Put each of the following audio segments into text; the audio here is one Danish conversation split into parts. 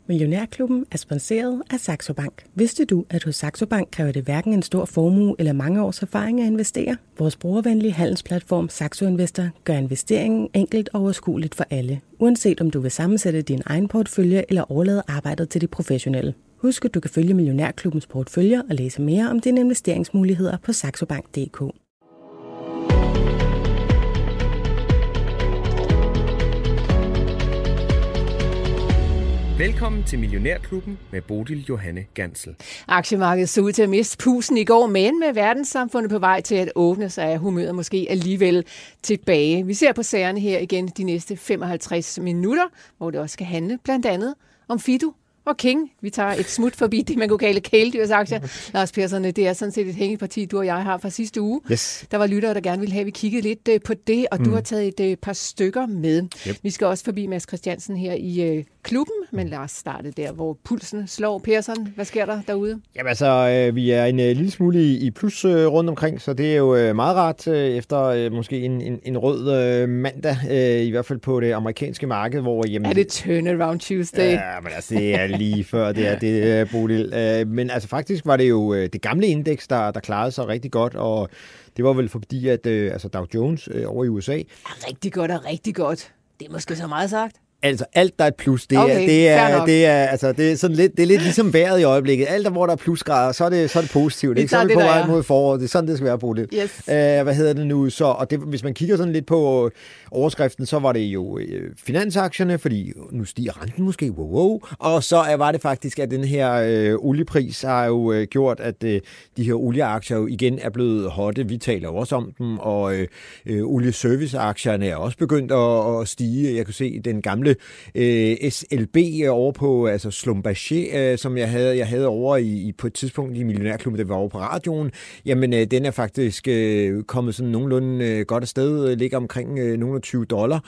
Millionærklubben er sponsoreret af Saxo Bank. Vidste du, at hos Saxo Bank kræver det hverken en stor formue eller mange års erfaring at investere? Vores brugervenlige handelsplatform Saxo Investor gør investeringen enkelt og overskueligt for alle, uanset om du vil sammensætte din egen portefølje eller overlade arbejdet til de professionelle. Husk, at du kan følge Millionærklubbens porteføljer og læse mere om dine investeringsmuligheder på saxobank.dk. Velkommen til Millionærklubben med Bodil Johanne Gansel. Aktiemarkedet så ud til at miste pusten i går, men med verdenssamfundet på vej til at åbne sig, er humøret måske alligevel tilbage. Vi ser på sagerne her igen de næste 55 minutter, hvor det også skal handle blandt andet om Fido og King. Vi tager et smut forbi det, man kunne kalde kæledyrsaktier. Lars Persson, det er sådan set et hængeparti, du og jeg har fra sidste uge. Yes. Der var lyttere, der gerne ville have, at vi kiggede lidt på det, og du har taget et par stykker med. Yep. Vi skal også forbi Mads Christiansen her i klubben, men lad os starte der, hvor pulsen slår. Persson, hvad sker der derude? Jamen altså, vi er en lille smule i plus rundt omkring, så det er jo meget rart efter måske en rød mandag, i hvert fald på det amerikanske marked, hvor... Jamen, er det turnaround Tuesday? Ja, men altså, det er lige før det Bodil. Men altså, faktisk var det jo det gamle indeks, der klarede sig rigtig godt, og det var vel fordi, at Dow Jones over i USA... Rigtig godt og rigtig godt. Det er måske så meget sagt. Altså alt der er et plus, det er sådan lidt, det er lidt ligesom vejret i øjeblikket. Alt der hvor der er plusgrader, så er det positivt. Ikke? Så er vi på vej mod foråret. Det er sådan det skal være på det. Yes. Hvad hedder det nu så? Og det, hvis man kigger sådan lidt på overskriften, så var det jo finansaktierne, fordi nu stiger renten måske. Wow. Og så var det faktisk at den her oliepris har jo gjort at de her olieaktier jo igen er blevet hotte. Vi taler også om dem, og olieserviceaktierne er også begyndt at stige. Jeg kan se den gamle SLB over på altså Schlumberger, som jeg havde over på et tidspunkt i Millionærklubben, der var over på radioen. Jamen, den er faktisk kommet sådan nogenlunde godt afsted, ligger omkring nogle $20,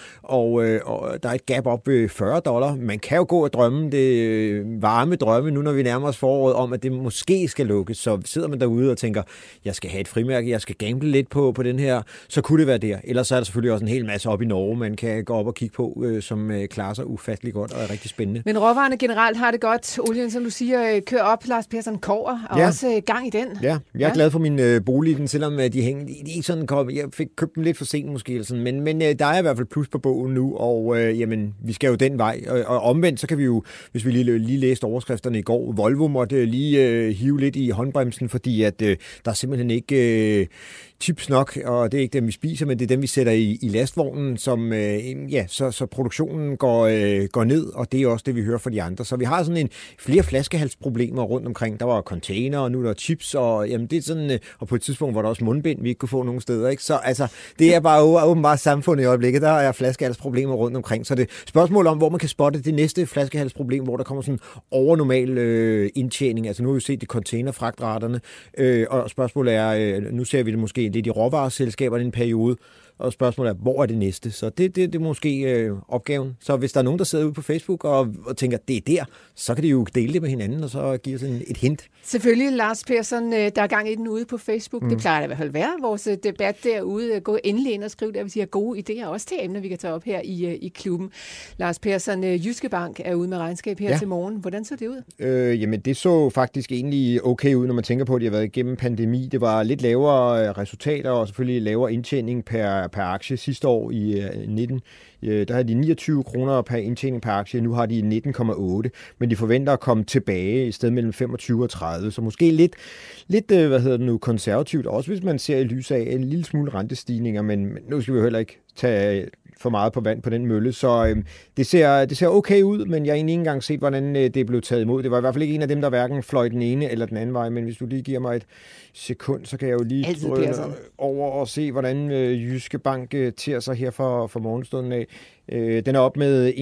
og der er et gap op ved $40. Man kan jo gå og drømme det varme drømme, nu når vi nærmer os foråret, om at det måske skal lukkes. Så sidder man derude og tænker, jeg skal have et frimærke, jeg skal gamble lidt på den her, så kunne det være der. Ellers så er der selvfølgelig også en hel masse op i Norge, man kan gå op og kigge på, som klarer sig ufattelig godt og er rigtig spændende. Men råvarerne generelt har det godt. Olien, som du siger, kører op. Lars Persson, kover og også gang i den. Ja, jeg er glad for min bolig, selvom de hænger. De ikke sådan kom. Jeg fik købt dem lidt for sent måske, eller sådan, men der er i hvert fald plus på bogen nu, og jamen, vi skal jo den vej. Og omvendt, så kan vi jo, hvis vi lige læste overskrifterne i går, Volvo måtte lige hive lidt i håndbremsen, fordi at der er simpelthen ikke chips nok, og det er ikke dem, vi spiser, men det er dem, vi sætter i lastvognen, som så produktionen går ned, og det er også det, vi hører fra de andre. Så vi har sådan flere flaskehalsproblemer rundt omkring. Der var container, og nu er der chips, og jamen, det er sådan, og på et tidspunkt var der også mundbind, vi ikke kunne få nogen steder, ikke? Så altså, det er bare åbenbart samfundet i øjeblikket, der er flaskehalsproblemer rundt omkring. Så det er spørgsmål om, hvor man kan spotte det næste flaskehalsproblem, hvor der kommer sådan overnormal indtjening. Altså nu har vi set de containerfragtraterne, og spørgsmålet er, nu ser vi det måske lidt i råvareselskaberne i en periode, og spørgsmålet er, hvor er det næste? Så det er måske opgaven. Så hvis der er nogen, der sidder ude på Facebook og tænker, det er der, så kan de jo dele det med hinanden, og så give os et hint. Selvfølgelig, Lars Persson, der er gang i den ude på Facebook. Det plejer det i hvert fald være. Vores debat derude, gå endelig ind og skriv der, hvis I har gode idéer også til emner, vi kan tage op her i klubben. Lars Persson, Jyske Bank er ude med regnskab her til morgen. Hvordan så det ud? Jamen, det så faktisk egentlig okay ud, når man tænker på, at de har været igennem pandemi. Det var lidt lavere resultater, og selvfølgelig lavere indtjening per aktie sidste år i 19. Der havde de 29 kroner per indtjening per aktie, nu har de 19,8, men de forventer at komme tilbage i stedet mellem 25 og 30, så måske lidt konservativt, også hvis man ser i lys af en lille smule rentestigninger, men nu skal vi jo heller ikke tage for meget på vand på den mølle, så det ser okay ud, men jeg har egentlig ikke engang set, hvordan det er blevet taget imod. Det var i hvert fald ikke en af dem, der hverken fløj den ene eller den anden vej, men hvis du lige giver mig et sekund, så kan jeg jo lige over og se, hvordan Jyske Bank ter sig her for morgenstunden af. Den er op med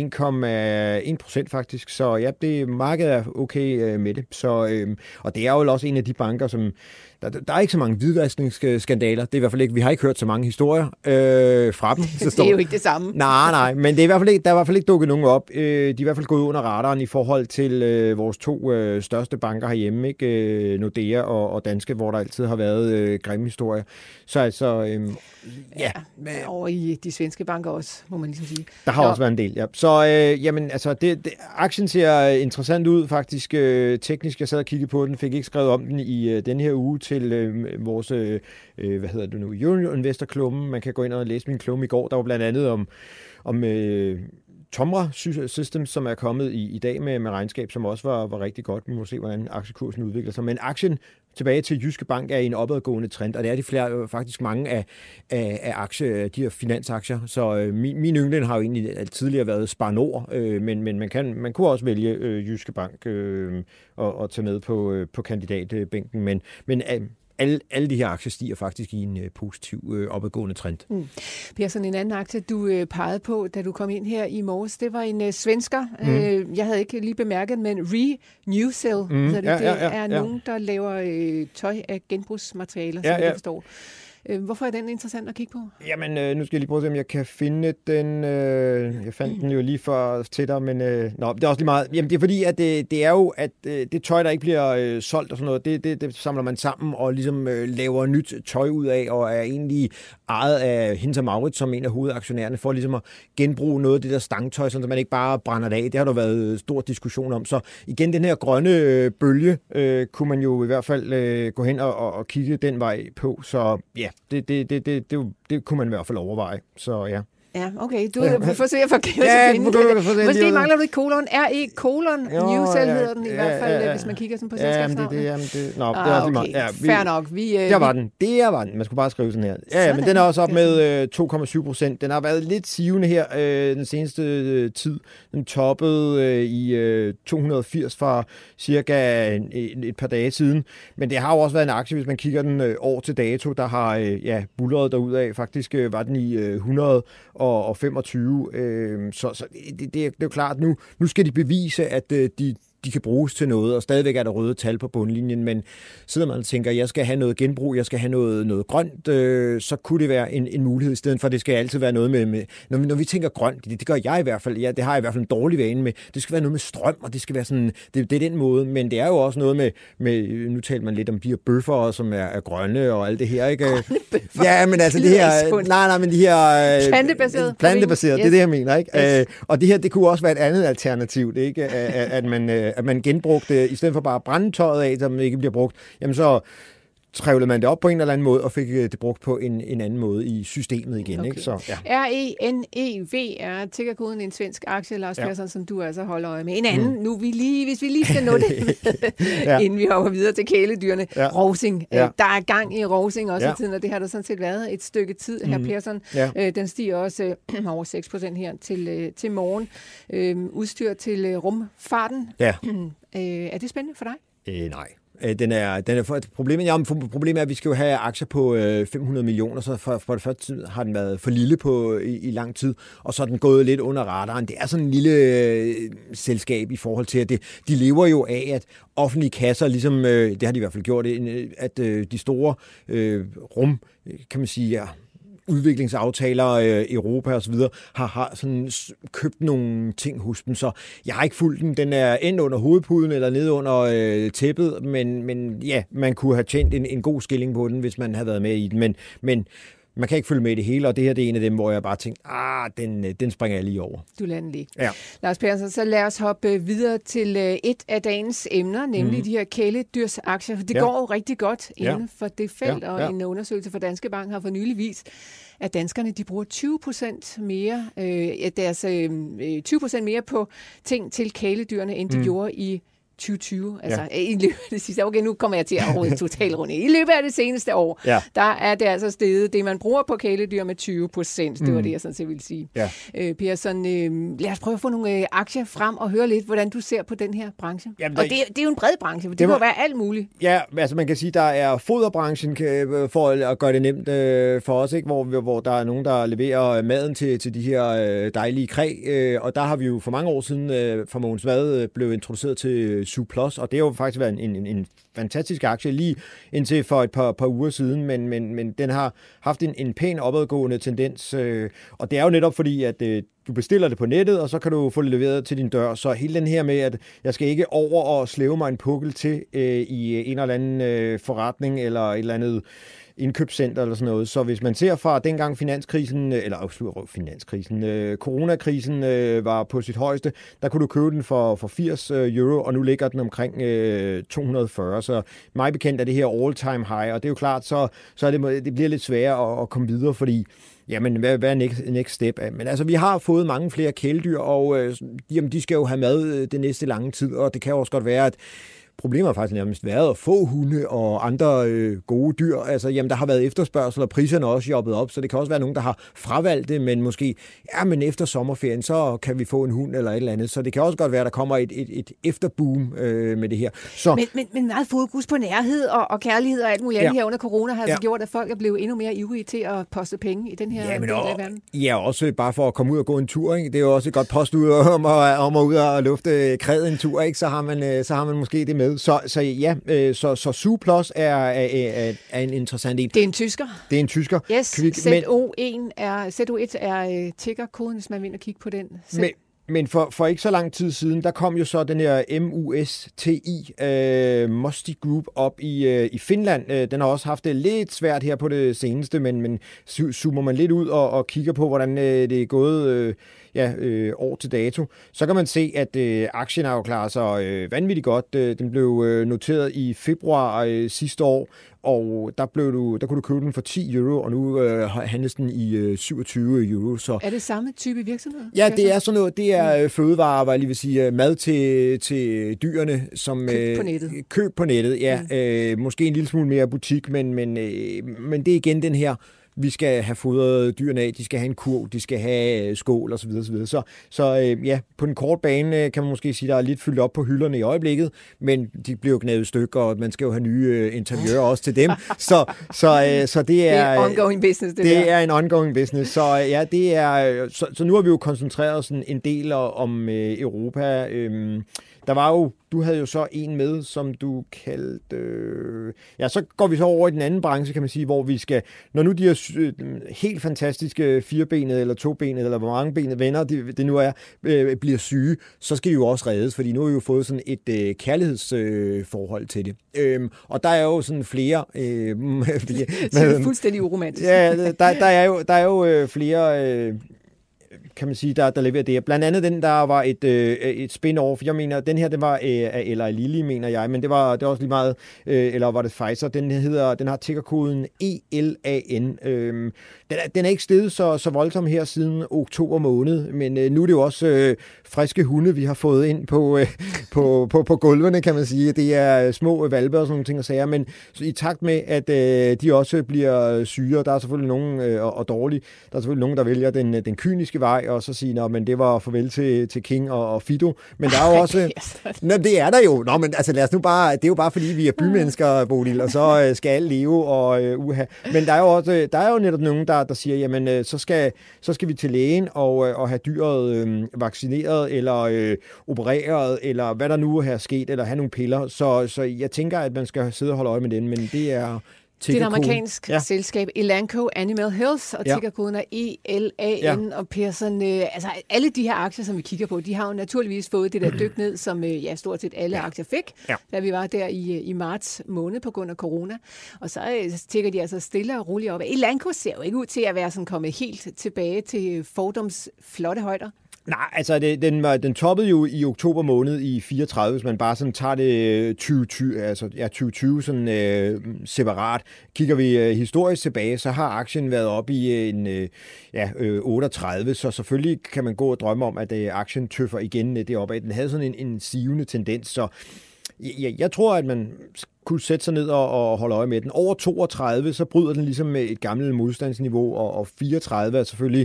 1,1% faktisk, så ja, markedet er okay med det. Så, og det er jo også en af de banker, som der er ikke så mange hvidvaskningsskandaler. Det er i hvert fald ikke, vi har ikke hørt så mange historier fra dem. Det er jo ikke det samme. Nej, men det er i hvert fald ikke, der er i hvert fald ikke dukket nogen op. De er i hvert fald gået under radaren i forhold til vores to største banker herhjemme, ikke? Nordea og Danske, hvor der altid har været grimme historier. Så altså, over i de svenske banker også, må man ligesom sige. Der har også været en del, ja. Så jamen, altså, aktien ser interessant ud faktisk teknisk. Jeg sad og kiggede på den, fik ikke skrevet om den i den her uge til vores, Euro Investor-klummen. Man kan gå ind og læse min klumme i går. Der var blandt andet om Tomra Systems, som er kommet i dag med regnskab, som også var rigtig godt. Vi må se, hvordan aktiekursen udvikler sig. Men aktien tilbage til Jyske Bank er i en opadgående trend, og det er de flere, faktisk mange af aktier, de her finansaktier. Så min yndling har jo egentlig tidligere været Spar Nord, men man kunne også vælge Jyske Bank og tage med på kandidatbænken. Men alle de her aktier stiger faktisk i en positiv opadgående trend. Per, sådan en anden aktie, du pegede på, da du kom ind her i morges, det var en svensker. Jeg havde ikke lige bemærket, men Renewcell. Det er nogen, der laver tøj af genbrugsmaterialer, som jeg forstår. Hvorfor er den interessant at kigge på? Jamen, nu skal jeg lige prøve at se, om jeg kan finde den. Jeg fandt den jo lige for til dig, men det er også lige meget. Jamen, det er fordi, at det er jo, at det tøj, der ikke bliver solgt og sådan noget, det samler man sammen og ligesom laver nyt tøj ud af, og er egentlig ejet af Hinter Maurits, som en af hovedaktionærerne, for ligesom at genbruge noget af det der stangtøj, så man ikke bare brænder det af. Det har der været stor diskussion om. Så igen, den her grønne bølge, kunne man jo i hvert fald gå hen og kigge den vej på. Så ja, det kunne man i hvert fald overveje. Så ja. Ja, okay. Du forsøger at forkæve til finde. Måske mangler du ikke kolon. Renewcell hedder den i hvert fald, hvis man kigger sådan på selskabsnavnet. Fair nok. Der var den. Man skulle bare skrive sådan her. Ja, men den er også op med 2,7%. Den har været lidt sivende her den seneste tid. Den toppede i 280 fra cirka et par dage siden. Men det har jo også været en aktie, hvis man kigger den år til dato, der har buldret derudad. Faktisk var den i 100 og 25. Så det er jo klart, nu skal de bevise, at de kan bruges til noget, og stadigvæk er der røde tal på bundlinjen, men sidder man og tænker, jeg skal have noget genbrug, jeg skal have noget grønt, så kunne det være en mulighed, i stedet for, at det skal altid være noget med når vi tænker grønt, det gør jeg i hvert fald, det har jeg i hvert fald en dårlig vane med, det skal være noget med strøm, og det skal være sådan, det er den måde, men det er jo også noget med nu taler man lidt om de her bøffer, som er grønne, og alt det her, ikke? Ja, men altså det her, nej, men de her plantebaseret, det er det, jeg mener, ikke? Og det her, det kunne også være et andet alternativ, det ikke? At man genbrugte, i stedet for bare at brænde tøjet af, så man ikke bliver brugt, jamen så trævlede man det op på en eller anden måde, og fik det brugt på en anden måde i systemet igen. Okay. Ikke? Så, ja. RENEV er tickerkoden, en svensk aktie, Lars Persson, som du altså holder øje med. En anden, hvis vi lige skal nå det, inden vi hopper videre til kæledyrene. Ja. Rovsing. Ja. Der er gang i Rovsing også i tiden, og det har der sådan set været et stykke tid, her Persson. Ja. Den stiger også over 6% her til morgen. Udstyr til rumfarten. Ja. Er det spændende for dig? Nej. Den er for problemet er, at vi skal jo have aktier på 500 millioner, så for det første har den været for lille i lang tid, og så er den gået lidt under radaren. Det er sådan en lille selskab i forhold til, at de lever jo af, at offentlige kasser, ligesom det har de i hvert fald gjort, at de store kan man sige, udviklingsaftaler, Europa og så videre, har sådan købt nogle ting hos dem, så jeg har ikke fulgt den. Den er endt under hovedpuden eller nede under tæppet, men ja, man kunne have tjent en god skilling på den, hvis man havde været med i den, men man kan ikke følge med i det hele, og det her det er en af dem, hvor jeg bare tænkte, den springer jeg lige over. Du lader den lige. Ja. Lars Persson, så lad os hoppe videre til et af dagens emner, nemlig de her kæledyrsaktier. Det går jo rigtig godt inden for det felt, og en undersøgelse fra Danske Bank har for nylig vist, at danskerne de bruger 20% mere, 20% mere på ting til kæledyrene, end de gjorde i 2020, altså i løbet af det sidste år. Okay, nu kommer jeg til at råde totalt rundt. I løbet af det seneste år, der er det altså steget, det man bruger på kæledyr med 20%. Det var det, jeg sådan set ville sige. Ja. Persson, lad os prøve at få nogle aktier frem og høre lidt, hvordan du ser på den her branche. Jamen, og det er jo en bred branche, for det kan være alt muligt. Ja, altså man kan sige, der er foderbranchen for at gøre det nemt for os, ikke? Hvor der er nogen, der leverer maden til de her dejlige kræ, og der har vi jo for mange år siden fra Mogens Mad blev introduceret til Zooplus, og det har jo faktisk været en fantastisk aktie lige indtil for et par uger siden, men den har haft en pæn opadgående tendens, og det er jo netop fordi, at du bestiller det på nettet, og så kan du få det leveret til din dør. Så hele den her med, at jeg skal ikke over og slæve mig en pukkel til i en eller anden forretning, eller et eller andet indkøbscenter eller sådan noget. Så hvis man ser fra dengang coronakrisen var på sit højeste, der kunne du købe den for 80 euro, og nu ligger den omkring 240. Så mig bekendt er det her all-time high, og det er jo klart, så er det bliver lidt sværere at komme videre, fordi jamen, hvad er next step? Men altså, vi har fået mange flere kæledyr, og jamen, de skal jo have mad det næste lange tid, og det kan jo også godt være, at problemet har faktisk nærmest været at få hunde og andre gode dyr. Altså, jamen, der har været efterspørgsel, og priserne er også jobbet op, så det kan også være nogen, der har fravalgt det, men måske, men efter sommerferien, så kan vi få en hund eller et eller andet. Så det kan også godt være, at der kommer et efterboom med det her. Så, men meget fokus på nærhed og kærlighed og alt muligt andet her under corona har altså gjort, at folk er blevet endnu mere ivrige til at poste penge i den her del af verden. Ja, også bare for at komme ud og gå en tur, ikke? Det er jo også et godt postud om at ud og lufte kræd en tur, ikke? Så har man måske det med. Så Zooplus er en interessant en. Det er en tysker. Det er en tysker. Yes, ZO1 er tickerkoden, hvis man vil og kigge på den. Men for ikke så lang tid siden, der kom jo så den her MUSTI, Musti Group, op i Finland. Den har også haft det lidt svært her på det seneste, men zoomer man lidt ud og kigger på, hvordan det er gået år til dato, så kan man se, at aktien har jo klaret sig vanvittigt godt. Den blev noteret i februar sidste år, og der kunne du købe den for 10 euro, og nu handles den i 27 euro. Så er det samme type virksomhed? Ja, det er sådan noget. Det er fødevarer, hvad jeg lige vil sige, mad til dyrene, som køb på nettet. Køb på nettet, ja. Måske en lille smule mere butik, men det er igen den her. Vi skal have fodret dyrene af, de skal have en kurv, de skal have skål osv. Så på den korte bane kan man måske sige, at der er lidt fyldt op på hylderne i øjeblikket, men de bliver jo gnævet stykker, og man skal jo have nye interiører også til dem. Så det er ongoing business, det er en ongoing business. Så ja, det er så nu har vi jo koncentreret os en del om Europa. Der var jo, du havde jo så en med, som du kaldte... så går vi så over i den anden branche, kan man sige, hvor vi skal... Når nu de her helt fantastiske firebenede eller tobenede, eller hvor mange benede venner det nu er, bliver syge, så skal de jo også reddes, fordi nu har vi jo fået sådan et kærlighedsforhold til det. Og der er jo sådan flere... det er fuldstændig uromantisk. Ja, der er jo flere... kan man sige, der leverer det. Blandt andet den, der var et spin-off. Jeg mener, den her, det var af Eli Lilly, mener jeg, men det var også lige meget, eller var det Pfizer. Den har tickerkoden ELAN. Den er ikke steget så voldsom her siden oktober måned, men nu er det jo også friske hunde, vi har fået ind på gulvene, kan man sige. Det er små valpe og sådan nogle ting og sager, men i takt med, at de også bliver syge, der er selvfølgelig nogen, og dårlige, der er selvfølgelig nogen, der vælger den kyniske vej, og så sige, men det var farvel til King og Fido. Men der er jo også... det er der jo. Nå, men altså lad os nu bare... Det er jo bare fordi, vi er bymennesker, Bodil, og så skal alle leve og Men der er jo også... Der er jo netop nogen, der siger, jamen, så skal vi til lægen og have dyret vaccineret, eller opereret, eller hvad der nu er sket, eller have nogle piller. Så jeg tænker, at man skal sidde og holde øje med den, men det er... Det er et amerikansk selskab, Elanco Animal Health, og tickerkoden er ELAN, og Pearson, altså alle de her aktier, som vi kigger på, de har jo naturligvis fået det der dyk ned, som stort set alle aktier fik, da vi var der i marts måned på grund af corona. Og så tikker de altså stille og roligt op. Elanco ser jo ikke ud til at være sådan kommet helt tilbage til Fordums flotte højder. Nej, altså den toppede jo i oktober måned i 34, hvis man bare sådan tager det 2020 sådan separat. Kigger vi historisk tilbage, så har aktien været oppe i 38, så selvfølgelig kan man gå og drømme om, at aktien tøffer igen deroppe af. Den havde sådan en sivende tendens, så jeg tror, at man kunne sætte sig ned og holde øje med den. Over 32, så bryder den ligesom med et gammelt modstandsniveau, og 34 er selvfølgelig...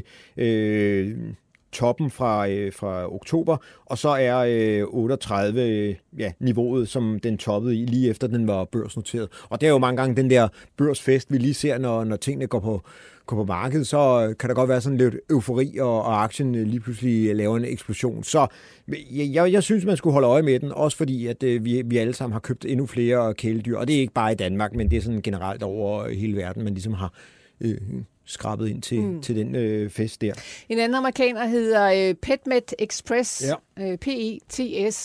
toppen fra oktober, og så er 38 niveauet, som den toppede i, lige efter den var børsnoteret. Og det er jo mange gange den der børsfest, vi lige ser, når tingene går på markedet, så kan der godt være sådan lidt eufori, og aktien lige pludselig laver en eksplosion. Så jeg synes, man skulle holde øje med den, også fordi, at vi alle sammen har købt endnu flere kæledyr, og det er ikke bare i Danmark, men det er sådan generelt over hele verden, man ligesom har skrabet ind til den fest der. En anden amerikaner hedder PetMed Express, PETS,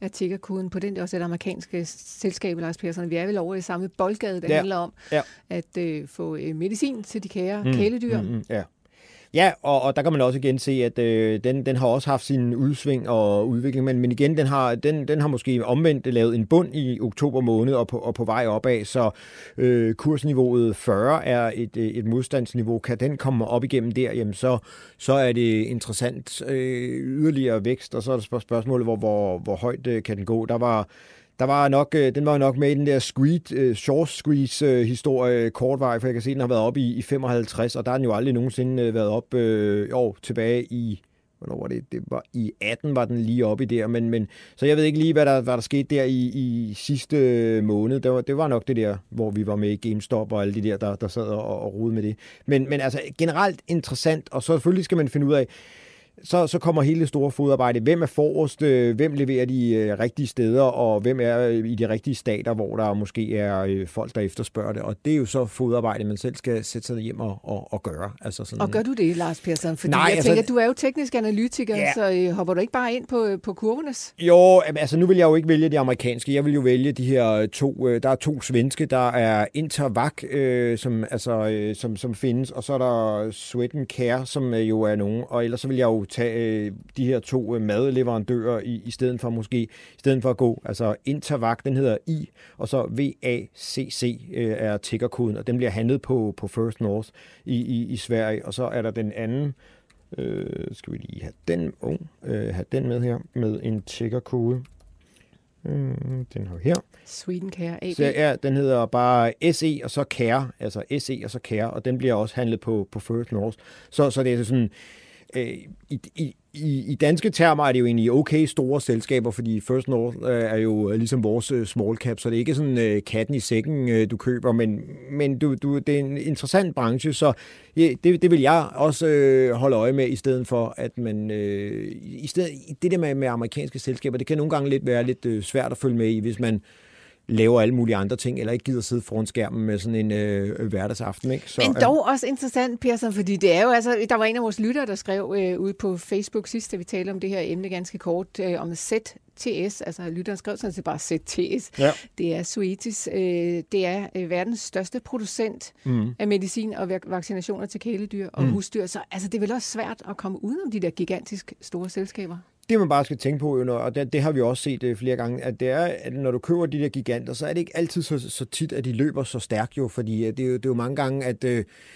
af tickerkoden på den. Det er også et amerikansk selskab, Lars Persson. Vi er vel over i samme boldgade, der handler om at få medicin til de kære kæledyr. Ja, og der kan man også igen se, at den har også haft sin udsving og udvikling, men igen, den har måske omvendt lavet en bund i oktober måned og på vej opad, så kursniveauet 40 er et modstandsniveau. Kan den komme op igennem der, jamen så er det interessant yderligere vækst, og så er der spørgsmålet, hvor højt kan den gå. Den var nok med i den der short squeeze historie kortvarigt, for jeg kan se, at den har været oppe i 55, og der har den jo aldrig nogensinde været op tilbage i, hvornår var det? Det var i 18 var den lige oppe i der, men så jeg ved ikke lige, hvad der skete der i sidste måned. Det var nok det der, hvor vi var med i GameStop og alle de der sad og rodede med det. Men altså generelt interessant, og så selvfølgelig skal man finde ud af, så kommer hele det store fodarbejde. Hvem er forrest? Hvem leverer de rigtige steder? Og hvem er i de rigtige stater, hvor der måske er folk, der efterspørger det? Og det er jo så fodarbejde, man selv skal sætte sig hjem og gøre. Altså sådan. Og gør du det, Lars Persson? Fordi jeg tænker, du er jo teknisk analytiker, så hopper du ikke bare ind på kurvenes? Jo, altså nu vil jeg jo ikke vælge de amerikanske. Jeg vil jo vælge de her to. Der er to svenske. Der er Intervac, som findes, og så er der Swedencare, som jo er nogen. Og ellers så vil jeg jo tage de her to madleverandører i stedet for at gå. Altså Intervac, den hedder I, og så VACC er tickerkoden, og den bliver handlet på First North i Sverige. Og så er der den anden, skal vi lige have den med her, med en tickerkode. Den har her. Swedencare AB. Så den hedder bare SE og så Care, altså SE og så Care, og den bliver også handlet på First North. Så det er sådan I danske termer er det jo egentlig okay store selskaber, fordi First North er jo ligesom vores small cap, så det er ikke sådan katten i sækken, du køber, men det er en interessant branche, så det vil jeg også holde øje med, i stedet for, at man det der med amerikanske selskaber, det kan nogle gange være lidt svært at følge med i, hvis man laver alle mulige andre ting, eller ikke gider sidde foran skærmen med sådan en hverdagsaften. Ikke? Så, men dog også interessant, Persson, fordi det er jo altså, der var en af vores lyttere, der skrev ude på Facebook sidst, da vi talte om det her emne ganske kort, om ZTS, altså lytteren skrev sådan set bare ZTS. Ja. Det er Zoetis. Det er verdens største producent af medicin og vaccinationer til kæledyr og husdyr, så altså, det er vel også svært at komme udenom de der gigantisk store selskaber. Det man bare skal tænke på, og det har vi også set flere gange, at det er, at når du køber de der giganter, så er det ikke altid så tit, at de løber så stærkt jo, fordi det er jo mange gange, at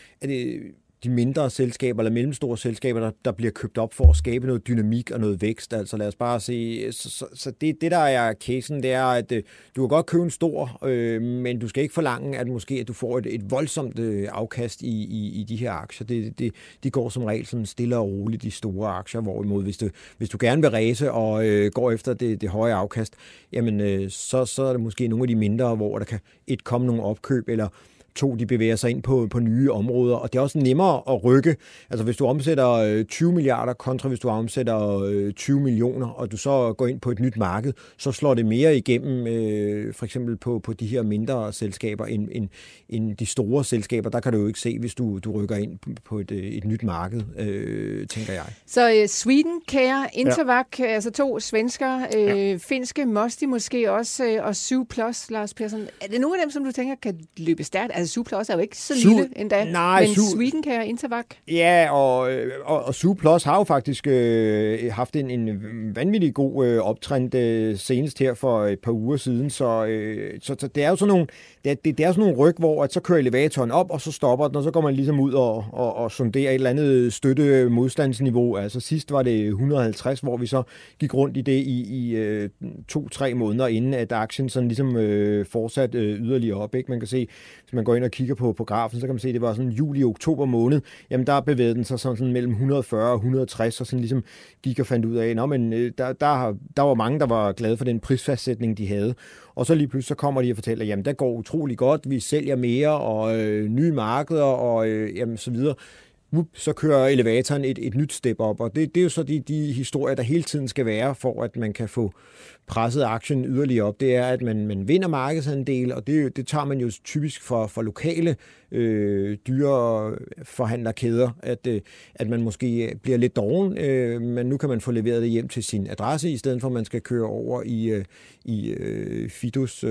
de mindre selskaber eller mellemstore selskaber, der bliver købt op for at skabe noget dynamik og noget vækst. Altså lad os bare se, så det der er casen, det er, at du kan godt købe en stor, men du skal ikke forlange, at måske at du får et voldsomt afkast i de her aktier. De går som regel sådan stille og roligt, de store aktier, hvorimod hvis du gerne vil ræse og går efter det høje afkast, jamen så er det måske nogle af de mindre, hvor der kan komme nogle opkøb, eller de bevæger sig ind på nye områder, og det er også nemmere at rykke. Altså hvis du omsætter 20 milliarder kontra hvis du omsætter 20 millioner, og du så går ind på et nyt marked, så slår det mere igennem for eksempel på de her mindre selskaber end de store selskaber. Der kan du jo ikke se, hvis du rykker ind på et nyt marked, tænker jeg. Så Swedencare, Intervac, altså to svensker, finske Mosti måske også, og Zoo Plus, Lars Persson. Er det nogle af dem, som du tænker kan løbe stærkt? Altså Zoo Plus er jo ikke så lille endda, men Swedencare, Intervac. Ja, og Zoo Plus har jo faktisk haft en vanvittig god optrend senest her for et par uger siden, så det er jo sådan nogle, det er sådan nogle ryg, hvor at så kører elevatoren op, og så stopper den, og så går man ligesom ud og sonderer et eller andet støtte modstandsniveau. Altså sidst var det 150, hvor vi så gik rundt i det i 2-3 måneder, inden at aktien sådan ligesom fortsat yderligere op. Ikke? Man kan se, hvis man går ind og kigger på grafen, så kan man se, at det var sådan juli-oktober måned, jamen der bevægede den sig sådan mellem 140 og 160, og sådan ligesom gik og fandt ud af, men der var mange, der var glade for den prisfastsætning, de havde. Og så lige pludselig så kommer de og fortæller, jamen der går utrolig godt, vi sælger mere, og nye markeder, og jamen så videre. så kører elevatoren et nyt step op, og det er jo så de historier, der hele tiden skal være, for at man kan få presset aktien yderligere op. Det er, at man vinder markedsandel, og det tager man jo typisk for lokale dyreforhandlerkæder, at man måske bliver lidt doven, men nu kan man få leveret det hjem til sin adresse, i stedet for at man skal køre over i Fidos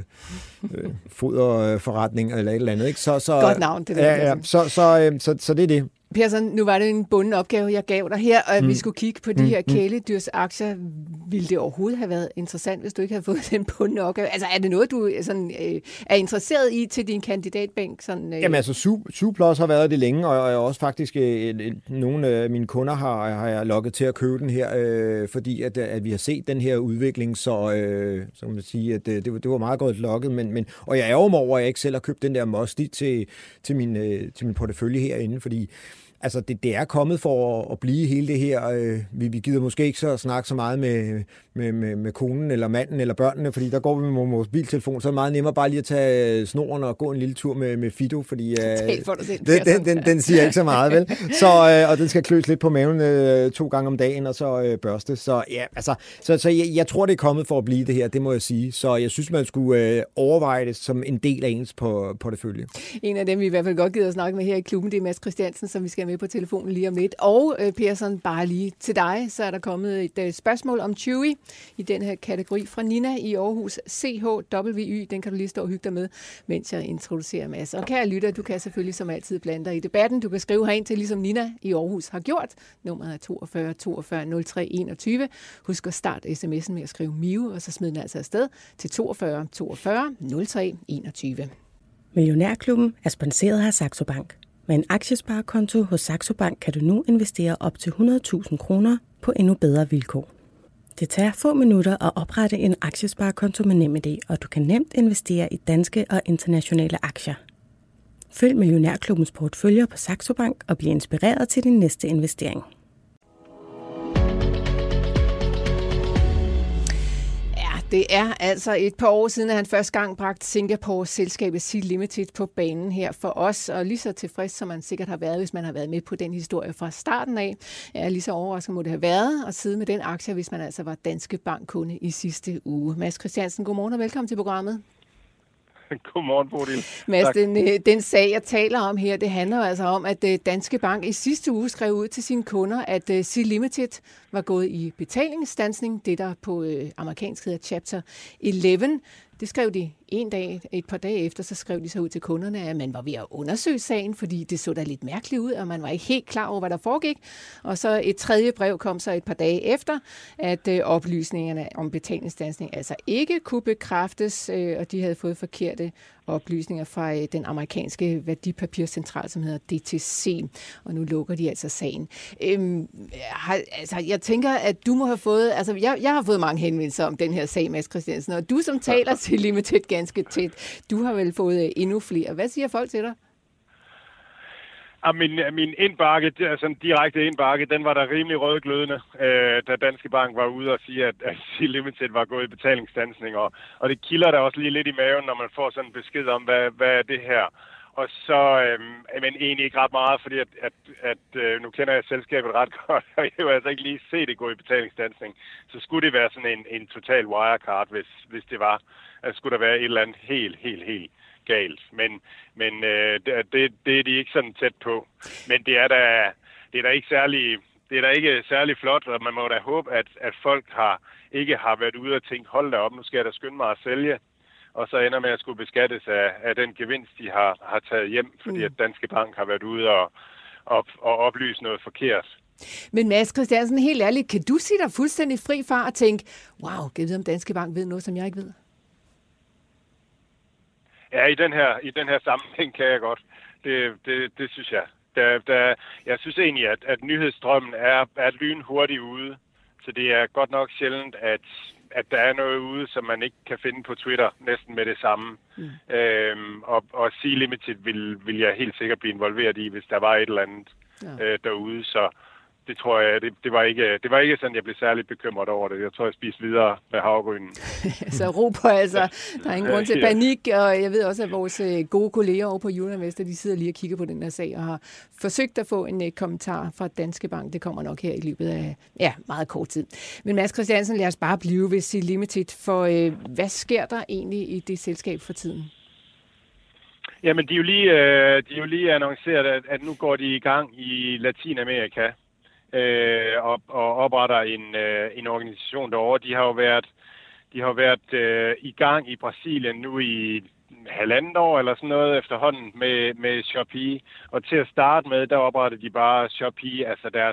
foderforretning eller et eller andet. Ikke? Så, godt navn, det der. Ja, så det er det. Persson, nu var det en bunden opgave, jeg gav dig her, og vi skulle kigge på de her kæledyrsaktier. Ville det overhovedet have været interessant, hvis du ikke havde fået den bunden opgave? Altså, er det noget, du sådan, er interesseret i til din kandidatbænk? Jamen altså, Zooplus har været det længe, og også faktisk nogle af mine kunder har jeg lokket til at købe den her, fordi at vi har set den her udvikling, så kan man sige, at det var meget godt lokket, og jeg ærger mig over, at jeg ikke selv har købt den der Mosti til min portefølje herinde, fordi altså, det er kommet for at blive hele det her. Vi gider måske ikke så snakke så meget med konen, eller manden, eller børnene, fordi der går vi med vores mobiltelefon, så er det meget nemmere bare lige at tage snoren og gå en lille tur med Fido, fordi den siger ikke så meget, vel? Så, og den skal kløs lidt på maven 2 gange om dagen, og så børste. Så ja, altså, så jeg tror, det er kommet for at blive det her, det må jeg sige. Så jeg synes, man skulle overveje det som en del af ens portefølje. En af dem, vi i hvert fald godt gider at snakke med her i klubben, det er Mads Christiansen, som vi skal med på telefonen lige om lidt. Og Persson, bare lige til dig, så er der kommet et spørgsmål om Chewy i den her kategori fra Nina i Aarhus. CHWY, den kan du lige stå og hygge dig med, mens jeg introducerer Mads. Og kære lytter, du kan selvfølgelig som altid blande dig i debatten. Du kan skrive herind til, ligesom Nina i Aarhus har gjort. Nummeret er 42 42 03 21. Husk at starte sms'en med at skrive MIU, og så smid den altså afsted til 42 42 03 21. Millionærklubben er sponsoreret af Saxo Bank. Med en aktiesparekonto hos Saxo Bank kan du nu investere op til 100.000 kroner på endnu bedre vilkår. Det tager få minutter at oprette en aktiesparekonto med NemID, og du kan nemt investere i danske og internationale aktier. Følg Millionærklubbens portføljer på Saxo Bank og bliv inspireret til din næste investering. Det er altså et par år siden, at han første gang bragte Singapores selskabet Sea Limited på banen her for os, og lige så tilfreds, som man sikkert har været, hvis man har været med på den historie fra starten af. Ja, lige så overrasket må det have været at sidde med den aktie, hvis man altså var Danske Bank-kunde i sidste uge. Mads Christiansen, godmorgen og velkommen til programmet. Godmorgen, Bodil. Mads, den sag, jeg taler om her, det handler altså om, at Danske Bank i sidste uge skrev ud til sine kunder, at Sea Limited var gået i betalingsstandsning, det der på amerikansk hedder Chapter 11. Det skrev de et par dage efter, så skrev de så ud til kunderne, at man var ved at undersøge sagen, fordi det så da lidt mærkeligt ud, og man var ikke helt klar over, hvad der foregik. Og så et tredje brev kom så et par dage efter, at oplysningerne om betalingsstandsning altså ikke kunne bekræftes, og de havde fået forkerte oplysninger fra den amerikanske værdipapircentral, som hedder DTC, og nu lukker de altså sagen. Jeg tænker, at du må have fået, jeg har fået mange henvendelser om den her sag, Mads Christiansen, og du som taler til Limited ganske tæt, du har vel fået endnu flere. Hvad siger folk til dig? Min indbakke, altså en direkte indbakke, den var der rimelig rødglødende, da Danske Bank var ude og sige, at Sea Limited var gået i betalingsstandsning, og det kilder der også lige lidt i maven, når man får sådan en besked om, hvad er det her. Og så men egentlig ikke ret meget, fordi at nu kender jeg selskabet ret godt, og jeg vil altså ikke lige se det gå i betalingsstandsning. Så skulle det være sådan en total wirecard, hvis det var. Altså skulle der være et eller andet helt galt. Men det er de ikke sådan tæt på. Men det er da ikke særlig flot, og man må da håbe, at folk ikke har været ude og tænkt, hold da op, nu skal jeg da skynde mig at sælge. Og så ender med at skulle beskattes af den gevinst, de har taget hjem, fordi at Danske Bank har været ude og oplyse noget forkert. Men Mads Christiansen, helt ærligt, kan du sige dig fuldstændig fri fra at tænke, wow, kan jeg vide, om Danske Bank ved noget, som jeg ikke ved? Ja, i den her sammenhæng kan jeg godt. Det synes jeg. Jeg synes egentlig, at nyhedsstrømmen er lynhurtigt ude. Så det er godt nok sjældent, at der er noget ude, som man ikke kan finde på Twitter næsten med det samme. Og Sea Limited vil jeg helt sikkert blive involveret i, hvis der var et eller andet derude. Så det tror jeg, det var ikke sådan, jeg blev særligt bekymret over det. Jeg tror, jeg spiste videre med havregrynen. Så ro på, altså. Der er ingen grund til panik, og jeg ved også, at vores gode kolleger over på Jylland-Vester, de sidder lige og kigger på den her sag og har forsøgt at få en kommentar fra Danske Bank. Det kommer nok her i løbet af meget kort tid. Men Mads Christiansen, lad os bare blive ved Sea Limited, for hvad sker der egentlig i det selskab for tiden? Jamen, de er jo lige annonceret, at nu går de i gang i Latinamerika og opretter en organisation derovre. De har jo været i gang i Brasilien nu i 1,5 år eller sådan noget efterhånden med Shopee. Og til at starte med, der oprettede de bare Shopee, altså deres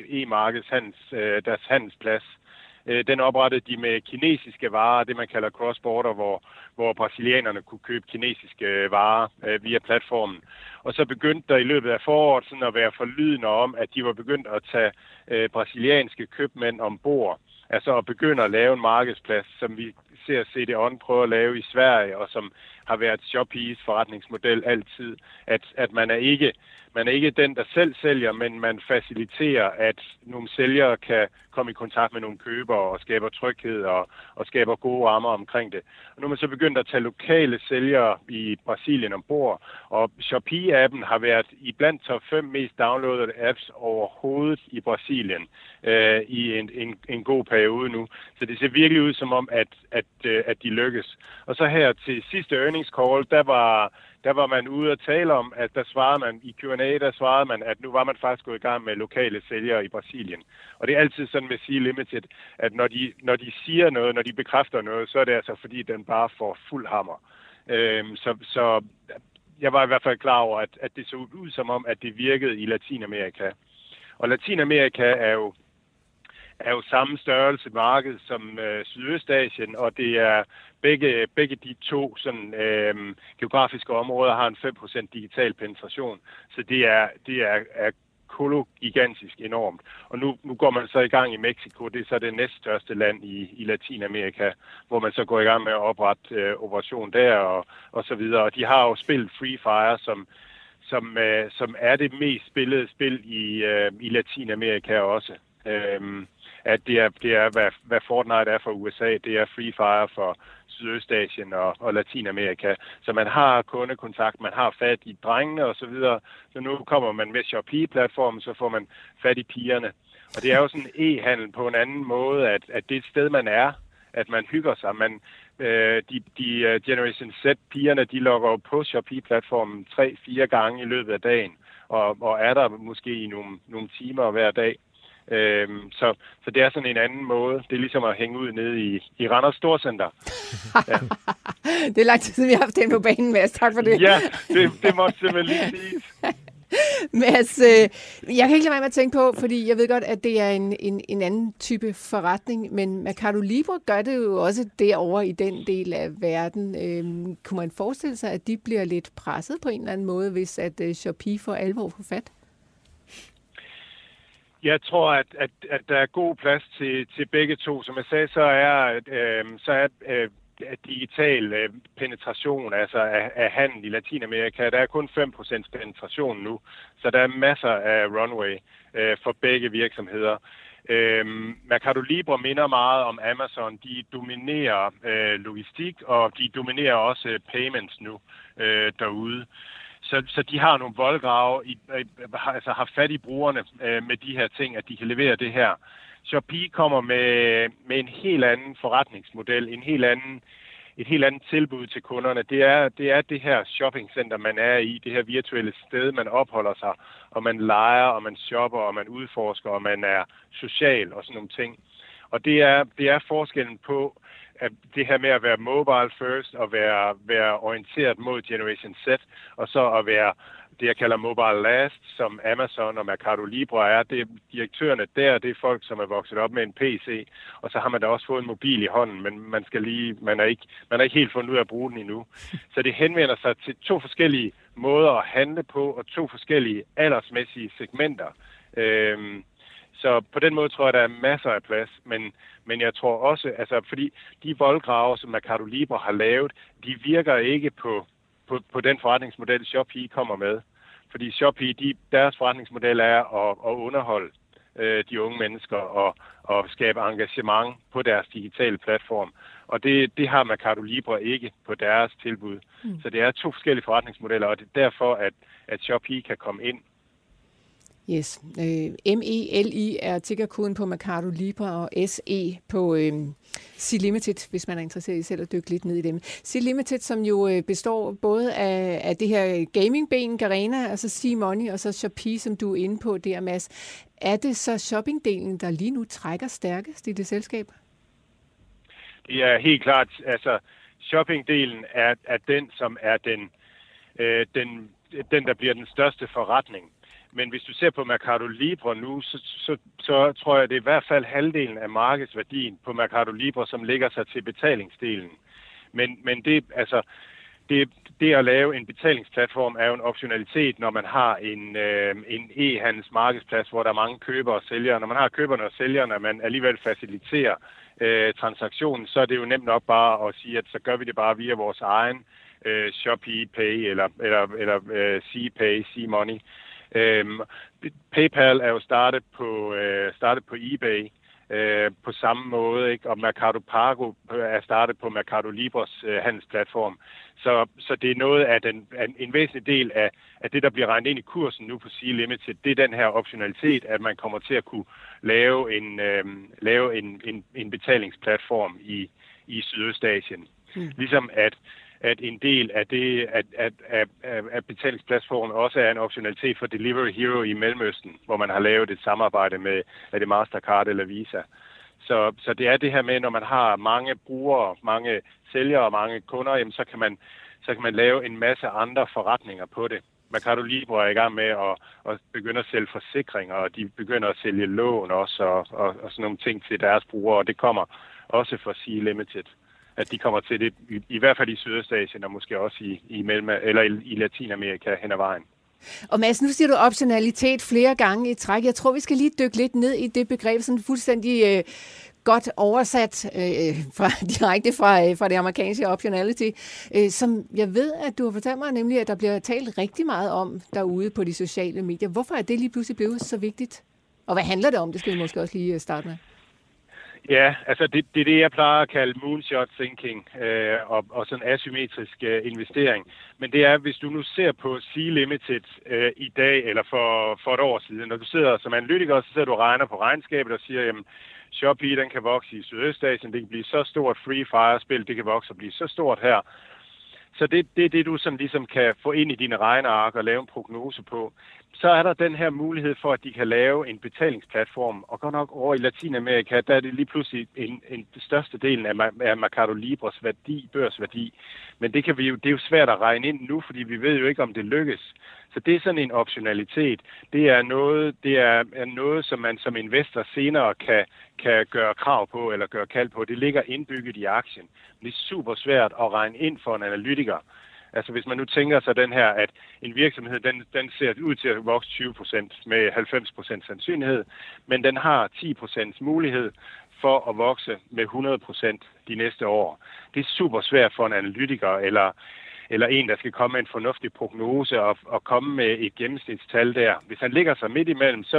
deres handelsplads. Den oprettede de med kinesiske varer, det man kalder cross-border, hvor brasilianerne kunne købe kinesiske varer via platformen. Og så begyndte der i løbet af foråret sådan at være forlydende om, at de var begyndt at tage brasilianske købmænd ombord. Altså at begynde at lave en markedsplads, som vi ser CDON prøve at lave i Sverige, og som har været Shopees forretningsmodel altid, at man er ikke den, der selv sælger, men man faciliterer, at nogle sælgere kan komme i kontakt med nogle købere og skaber tryghed og skaber gode rammer omkring det. Og nu er man så begyndt at tage lokale sælgere i Brasilien ombord, og Shopee-appen har været i blandt top 5 mest downloadede apps overhovedet i Brasilien i en god periode nu. Så det ser virkelig ud som om, at de lykkes. Og så her til sidste earnings call, der var man ude at tale om, at der svarede man i Q&A, at nu var man faktisk gået i gang med lokale sælgere i Brasilien. Og det er altid sådan med Sea Limited, at når de siger noget, når de bekræfter noget, så er det altså fordi, den bare får fuld hammer. Så jeg var i hvert fald klar over, at det så ud som om, at det virkede i Latinamerika. Og Latinamerika er jo samme størrelse marked som Sydøstasien, og det er begge de to sådan, geografiske områder har en 5% digital penetration. Så det er gigantisk enormt. Og nu går man så i gang i Mexico, det er så det næststørste land i Latinamerika, hvor man så går i gang med at oprette operation der og så videre. Og de har jo spillet Free Fire, som er det mest spillede spil i Latinamerika også. At det er hvad Fortnite er for USA, det er Free Fire for Sydøstasien og Latinamerika. Så man har kundekontakt, man har fat i drengene og så videre. Så nu kommer man med Shopee-platformen, så får man fat i pigerne. Og det er jo sådan e-handel på en anden måde, at det er et sted, man er, at man hygger sig. De Generation Z-pigerne, de logger jo på Shopee-platformen 3-4 gange i løbet af dagen, og er der måske i nogle timer hver dag. Så det er sådan en anden måde. Det er ligesom at hænge ud nede i Randers Storcenter. Ja. Det er lang tid siden, vi har haft den på banen, Mads. Tak for det. Ja, det måtte simpelthen lige siges. Mads, jeg kan ikke lade være med at tænke på, fordi jeg ved godt, at det er en anden type forretning, men Mercado Libre gør det jo også derovre i den del af verden. Kunne man forestille sig, at de bliver lidt presset på en eller anden måde, hvis at Shopee får alvor på fat? Jeg tror, at der er god plads til begge to. Som jeg sagde, så er digital penetration, altså af handel i Latinamerika, der er kun 5% penetration nu. Så der er masser af runway for begge virksomheder. Mercado Libre minder meget om Amazon. De dominerer logistik, og de dominerer også payments nu derude. Så de har nogle voldgrave, altså har fat i brugerne med de her ting, at de kan levere det her. Shopee kommer med en helt anden forretningsmodel, et helt andet tilbud til kunderne. Det er det her shoppingcenter, man er i, det her virtuelle sted, man opholder sig, og man leger, og man shopper, og man udforsker, og man er social og sådan nogle ting. Og det er forskellen på, at det her med at være mobile first og være orienteret mod Generation Z, og så at være det, jeg kalder mobile last, som Amazon og Mercado Libre er. Det er direktørerne der, det er folk, som er vokset op med en PC, og så har man da også fået en mobil i hånden, men man er ikke helt fundet ud af at bruge den endnu. Så det henvender sig til 2 forskellige måder at handle på, og 2 forskellige aldersmæssige segmenter. Så på den måde tror jeg, der er masser af plads, men jeg tror også, altså fordi de voldgrave, som Mercado Libre har lavet, de virker ikke på den forretningsmodel, Shopee kommer med. Fordi Shopee, deres forretningsmodel er at underholde de unge mennesker og skabe engagement på deres digitale platform. Og det har Mercado Libre ikke på deres tilbud. Så det er 2 forskellige forretningsmodeller, og det er derfor, at Shopee kan komme ind. Yes. MELI er tickerkoden på Mercado Libre, og SE på Sea Limited, hvis man er interesseret i selv at dykke lidt ned i dem. Sea Limited, som jo består både af det her gamingben, Garena, altså Sea Money, og så Shopee, som du er inde på der, Mads. Er det så shoppingdelen, der lige nu trækker stærkest i det selskab? Det er helt klart, altså shoppingdelen er den, som er den, der bliver den største forretning. Men hvis du ser på Mercado Libre nu, så tror jeg, det er i hvert fald halvdelen af markedsværdien på Mercado Libre, som ligger sig til betalingsdelen. Men det at lave en betalingsplatform er jo en optionalitet, når man har en e-handelsmarkedsplads, hvor der er mange købere og sælgere. Når man har køberne og sælgerne, og man alligevel faciliterer transaktionen, så er det jo nemt nok bare at sige, at så gør vi det bare via vores egen Shopee Pay eller CPay, C-Money. PayPal er jo startet på eBay på samme måde, ikke? Og Mercado Pago er startet på Mercado Libres handelsplatform. Så det er noget af en væsentlig del af det, der bliver regnet ind i kursen nu på Sea Limited. Det er den her optionalitet, at man kommer til at kunne lave en betalingsplatform i Sydøstasien. Ligesom at en del af det, at betalingsplatformen også er en optionalitet for Delivery Hero i Mellemøsten, hvor man har lavet et samarbejde med det Mastercard eller Visa. Så det er det her med, når man har mange brugere, mange sælgere og mange kunder, jamen, så kan man lave en masse andre forretninger på det. Mercado Libre er i gang med at begynde at sælge forsikringer, og de begynder at sælge lån også, og sådan nogle ting til deres brugere, og det kommer også fra Sea Limited. At de kommer til det, i hvert fald i Sydøstasien, og måske også i Latinamerika hen ad vejen. Og Mads, nu siger du optionalitet flere gange i træk. Jeg tror, vi skal lige dykke lidt ned i det begreb, sådan fuldstændig godt oversat direkte fra det amerikanske optionality, som jeg ved, at du har fortalt mig, nemlig at der bliver talt rigtig meget om derude på de sociale medier. Hvorfor er det lige pludselig blevet så vigtigt? Og hvad handler det om? Det skal vi måske også lige starte med. Ja, altså det er det, jeg plejer at kalde moonshot thinking og sådan asymmetrisk investering. Men det er, hvis du nu ser på Sea Limited i dag, eller for et år siden, når du sidder som analytiker, så sidder du og regner på regnskabet og siger, jamen Shopee, den kan vokse i Sydøstasien, det kan blive så stort, Free Fire-spil, det kan vokse og blive så stort her. Så det er det, du sådan ligesom kan få ind i dine regneark og lave en prognose på. Så er der den her mulighed for, at de kan lave en betalingsplatform, og godt nok over i Latinamerika, der er det lige pludselig en største del af Mercado Libres børsværdi. Men det er jo svært at regne ind nu, fordi vi ved jo ikke, om det lykkes. Så det er sådan en optionalitet. Det er noget, som man som investor senere kan gøre krav på eller gøre kald på. Det ligger indbygget i aktien. Det er super svært at regne ind for en analytiker. Altså hvis man nu tænker sig den her, at en virksomhed, den ser ud til at vokse 20% med 90% sandsynlighed, men den har 10% mulighed for at vokse med 100% de næste år. Det er super svært for en analytiker eller en, der skal komme med en fornuftig prognose og komme med et gennemsnitstal der. Hvis han ligger sig midt imellem, så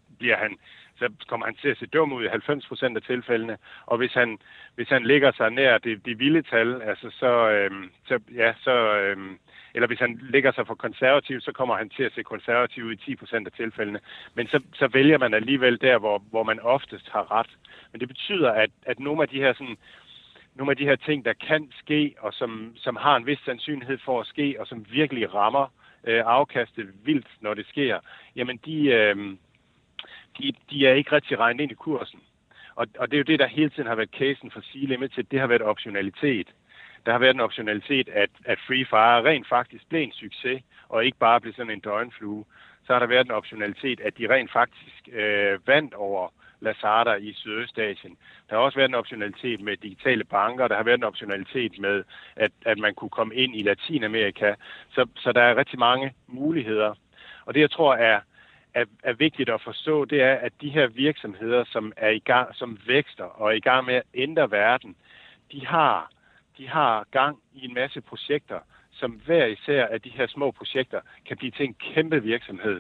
kommer han til at se dum ud i 90% af tilfældene, og hvis han ligger sig nær det vilde tal, altså eller hvis han ligger sig for konservativ, så kommer han til at se konservativ i 10% af tilfældene. Men så vælger man alligevel der, hvor man oftest har ret. Men det betyder, at nogle af de her ting, der kan ske, og som har en vis sandsynlighed for at ske, og som virkelig rammer afkastet vildt, når det sker, jamen de er ikke rigtig regnet ind i kursen. Og det er jo det, der hele tiden har været casen for Sea Limited. Det har været optionalitet. Der har været en optionalitet, at Free Fire rent faktisk blev en succes, og ikke bare blev sådan en døgnflue. Så har der været en optionalitet, at de rent faktisk vandt over Lazada i Sydøstasien. Der har også været en optionalitet med digitale banker. Der har været en optionalitet med, at man kunne komme ind i Latinamerika. Så der er rigtig mange muligheder. Og det, jeg tror er vigtigt at forstå, det er, at de her virksomheder, som er i gang, som vækster og er i gang med at ændre verden, de har gang i en masse projekter, som hver især af de her små projekter kan blive til en kæmpe virksomhed.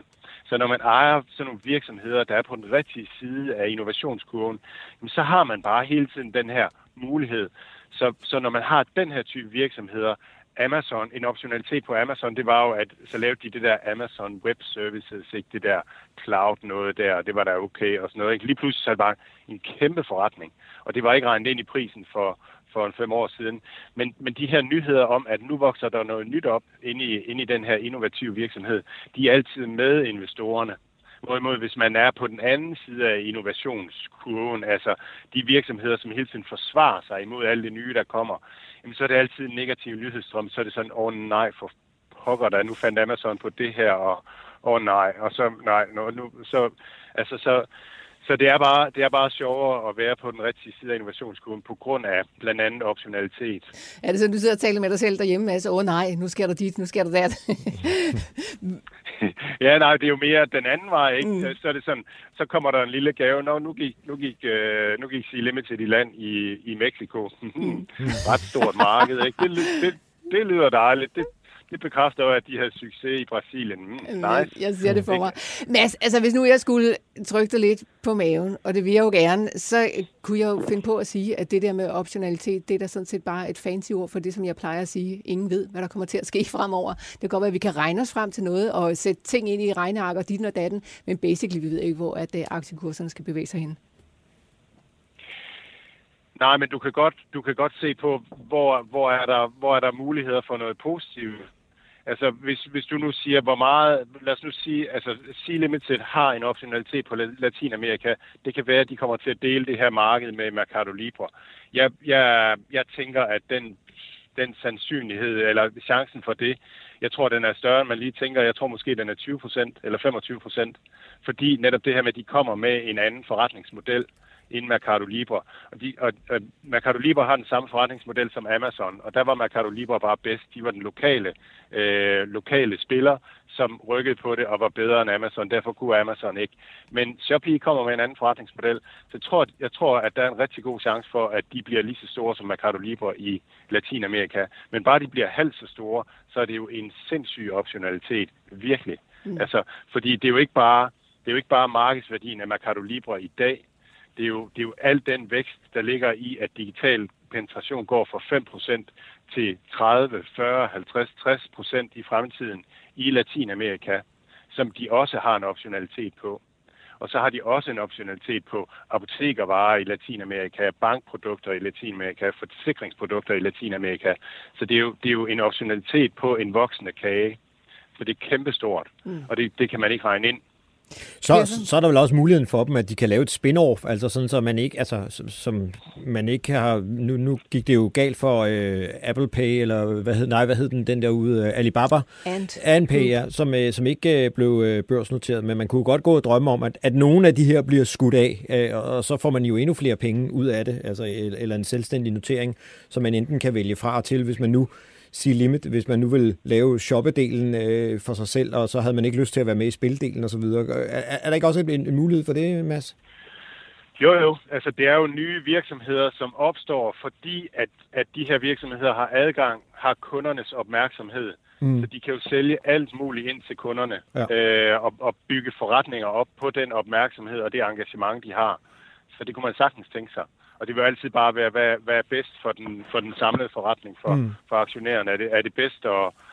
Så når man ejer sådan nogle virksomheder, der er på den rigtige side af innovationskurven, så har man bare hele tiden den her mulighed. Så når man har den her type virksomheder, Amazon, en optionalitet på Amazon, det var jo, at så lavede de det der Amazon Web Services, ikke det der cloud noget der, det var der okay og sådan noget. Ikke? Lige pludselig så det bare en kæmpe forretning, og det var ikke regnet ind i prisen for 5 år siden. Men de her nyheder om, at nu vokser der noget nyt op inde i den her innovative virksomhed, de er altid med investorerne. Hvorimod hvis man er på den anden side af innovationskurven, altså de virksomheder, som hele tiden forsvarer sig imod alt det nye, der kommer, jamen, så er det altid en negativ nyhedsstrøm. Så er det sådan, nej, for pokker der, nu fandt Amazon på det her, og nej, og så nej, nu, så det er bare sjovere at være på den rigtige side af innovationskurven på grund af blandt andet optionalitet. Er det sådan, du sidder og taler med dig selv derhjemme? Altså, nej, nu sker der dit, nu sker der dat. Ja, nej, det er jo mere den anden vej, ikke? Så er det sådan, så kommer der en lille gave. Nu gik C-Limited i land i Mexico. Ret stort marked, ikke? Det lyder dejligt. Det bekræfter jo, at de har succes i Brasilien. Nice. Jeg siger det for mig. Mads, altså hvis nu jeg skulle trykke dig lidt på maven, og det vil jeg jo gerne, så kunne jeg jo finde på at sige, at det der med optionalitet, det er da sådan set bare et fancy ord for det, som jeg plejer at sige. Ingen ved, hvad der kommer til at ske fremover. Det kan godt være, at vi kan regne os frem til noget og sætte ting ind i regneark og dit og datten, men basically vi ved ikke, hvor at aktiekurserne skal bevæge sig hen. Nej, men du kan godt se på, hvor er der muligheder for noget positivt. Altså, hvis du nu siger, hvor meget, lad os nu sige, altså, C-Limited har en optionalitet på Latinamerika. Det kan være, at de kommer til at dele det her marked med Mercado Libre. Jeg tænker, at den sandsynlighed, eller chancen for det, jeg tror, den er større, end man lige tænker. Jeg tror måske, den er 20% eller 25%. Fordi netop det her med, at de kommer med en anden forretningsmodel inden Mercado Libre. Og Mercado Libre har den samme forretningsmodel som Amazon, og der var Mercado Libre bare bedst. De var den lokale spiller, som rykkede på det og var bedre end Amazon. Derfor kunne Amazon ikke. Men Shopee kommer med en anden forretningsmodel, så jeg tror, at der er en rigtig god chance for, at de bliver lige så store som Mercado Libre i Latinamerika. Men bare de bliver halvt så store, så er det jo en sindssyg optionalitet. Virkelig. Altså, fordi det er jo ikke bare markedsværdien af Mercado Libre i dag. Det er jo al den vækst, der ligger i, at digital penetration går fra 5% til 30, 40, 50, 60% i fremtiden i Latinamerika, som de også har en optionalitet på. Og så har de også en optionalitet på apotekervarer i Latinamerika, bankprodukter i Latinamerika, forsikringsprodukter i Latinamerika. Så det er jo en optionalitet på en voksende kage. Så det er kæmpestort, og det kan man ikke regne ind. Så er der vel også muligheden for dem, at de kan lave et spin-off, altså sådan, så man ikke, altså, som man ikke har, nu gik det jo galt for Apple Pay, eller hvad hed den derude, Alibaba? Antpay, ja, som ikke blev børsnoteret, men man kunne godt gå og drømme om, at nogle af de her bliver skudt af, og så får man jo endnu flere penge ud af det, altså, eller en selvstændig notering, som man enten kan vælge fra og til, hvis man nu C-Limit, hvis man nu vil lave shoppedelen for sig selv, og så havde man ikke lyst til at være med i spildelen og så videre. Er der ikke også en mulighed for det, Mads? Jo. Altså, det er jo nye virksomheder, som opstår, fordi at de her virksomheder har kundernes opmærksomhed. Så de kan jo sælge alt muligt ind til kunderne, og bygge forretninger op på den opmærksomhed og det engagement, de har. Så det kunne man sagtens tænke sig. Og det vil altid bare være, hvad er bedst for den samlede forretning for aktionærerne. Er det bedst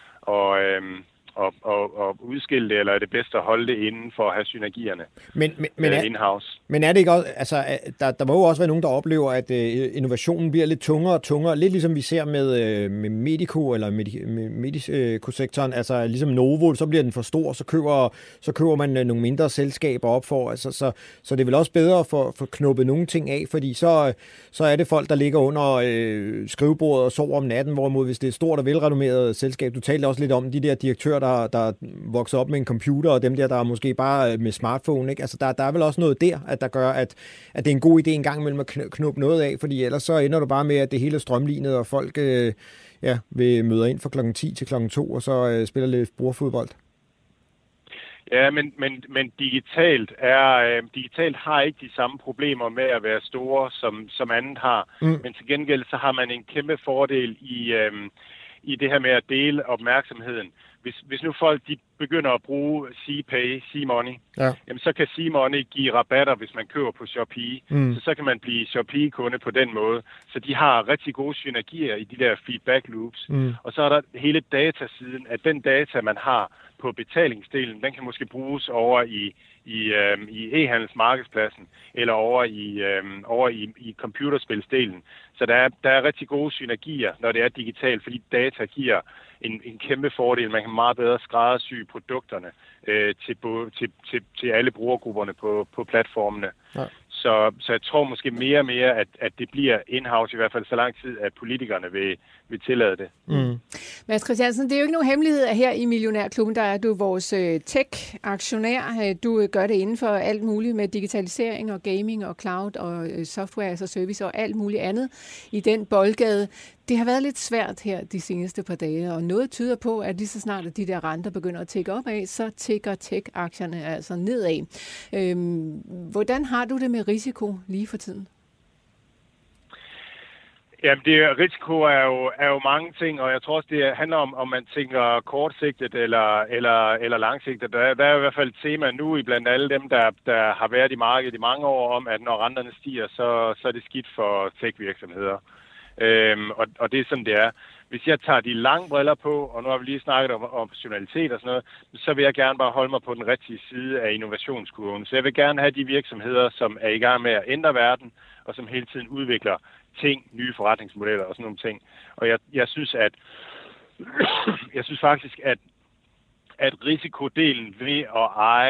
at udskille det, eller er det bedst at holde det inden for at have synergierne in-house? Men er det ikke også, altså, der må jo også være nogen, der oplever, at innovationen bliver lidt tungere og tungere, lidt ligesom vi ser med Medico eller Medico-sektoren, altså ligesom Novo, så bliver den for stor, så køber man nogle mindre selskaber op for, altså, så det er vel også bedre at få knuppet nogle ting af, fordi så er det folk, der ligger under skrivebordet og sover om natten, hvorimod hvis det er et stort og velrenommeret selskab, du talte også lidt om de der direktører, der vokser op med en computer, og dem der er måske bare med smartphone, ikke? Altså, der er vel også noget der, at der gør, at det er en god idé en gang imellem at knuppe noget af, fordi ellers så ender du bare med, at det hele er strømlignet, og folk vil møde ind fra klokken 10 til klokken 2, og så spiller lidt bordfodbold. Ja, men digitalt har ikke de samme problemer med at være store, som andet har. Men til gengæld så har man en kæmpe fordel i det her med at dele opmærksomheden. hvis nu folk de begynder at bruge CPay, C-Money, jamen så kan C-Money give rabatter, hvis man køber på Shopee. Så kan man blive Shopee-kunde på den måde. Så de har rigtig gode synergier i de der feedback loops. Og så er der hele datasiden, at den data, man har på betalingsdelen, den kan måske bruges over i e-handelsmarkedspladsen eller over i computerspilsdelen. Så der er rigtig gode synergier, når det er digitalt, fordi data giver en kæmpe fordel. Man kan meget bedre skræddersy produkterne til alle brugergrupperne på platformene. Ja. Så jeg tror måske mere og mere, at det bliver in-house, i hvert fald så lang tid, at politikerne vil tillade det. Mads Christiansen, det er jo ikke nogen hemmelighed, at her i Millionærklubben, der er du vores tech-aktionær. Du gør det inden for alt muligt med digitalisering og gaming og cloud og software as a service og alt muligt andet i den boldgade. Det har været lidt svært her de seneste par dage, og noget tyder på, at lige så snart at de der renter begynder at tikke op af, så tikker tech-aktierne altså nedad. Hvordan har du det med risiko lige for tiden? Jamen, risiko er jo mange ting, og jeg tror også, det handler om man tænker kortsigtet eller langsigtet. Der er i hvert fald et tema nu i blandt alle dem, der har været i markedet i mange år, om at når renterne stiger, så er det skidt for tech-virksomheder. Og det er sådan, det er. Hvis jeg tager de lange briller på, og nu har vi lige snakket om optionalitet og sådan noget, så vil jeg gerne bare holde mig på den rigtige side af innovationskurven. Så jeg vil gerne have de virksomheder, som er i gang med at ændre verden, og som hele tiden udvikler ting, nye forretningsmodeller og sådan nogle ting. Og jeg synes faktisk, at risikodelen ved at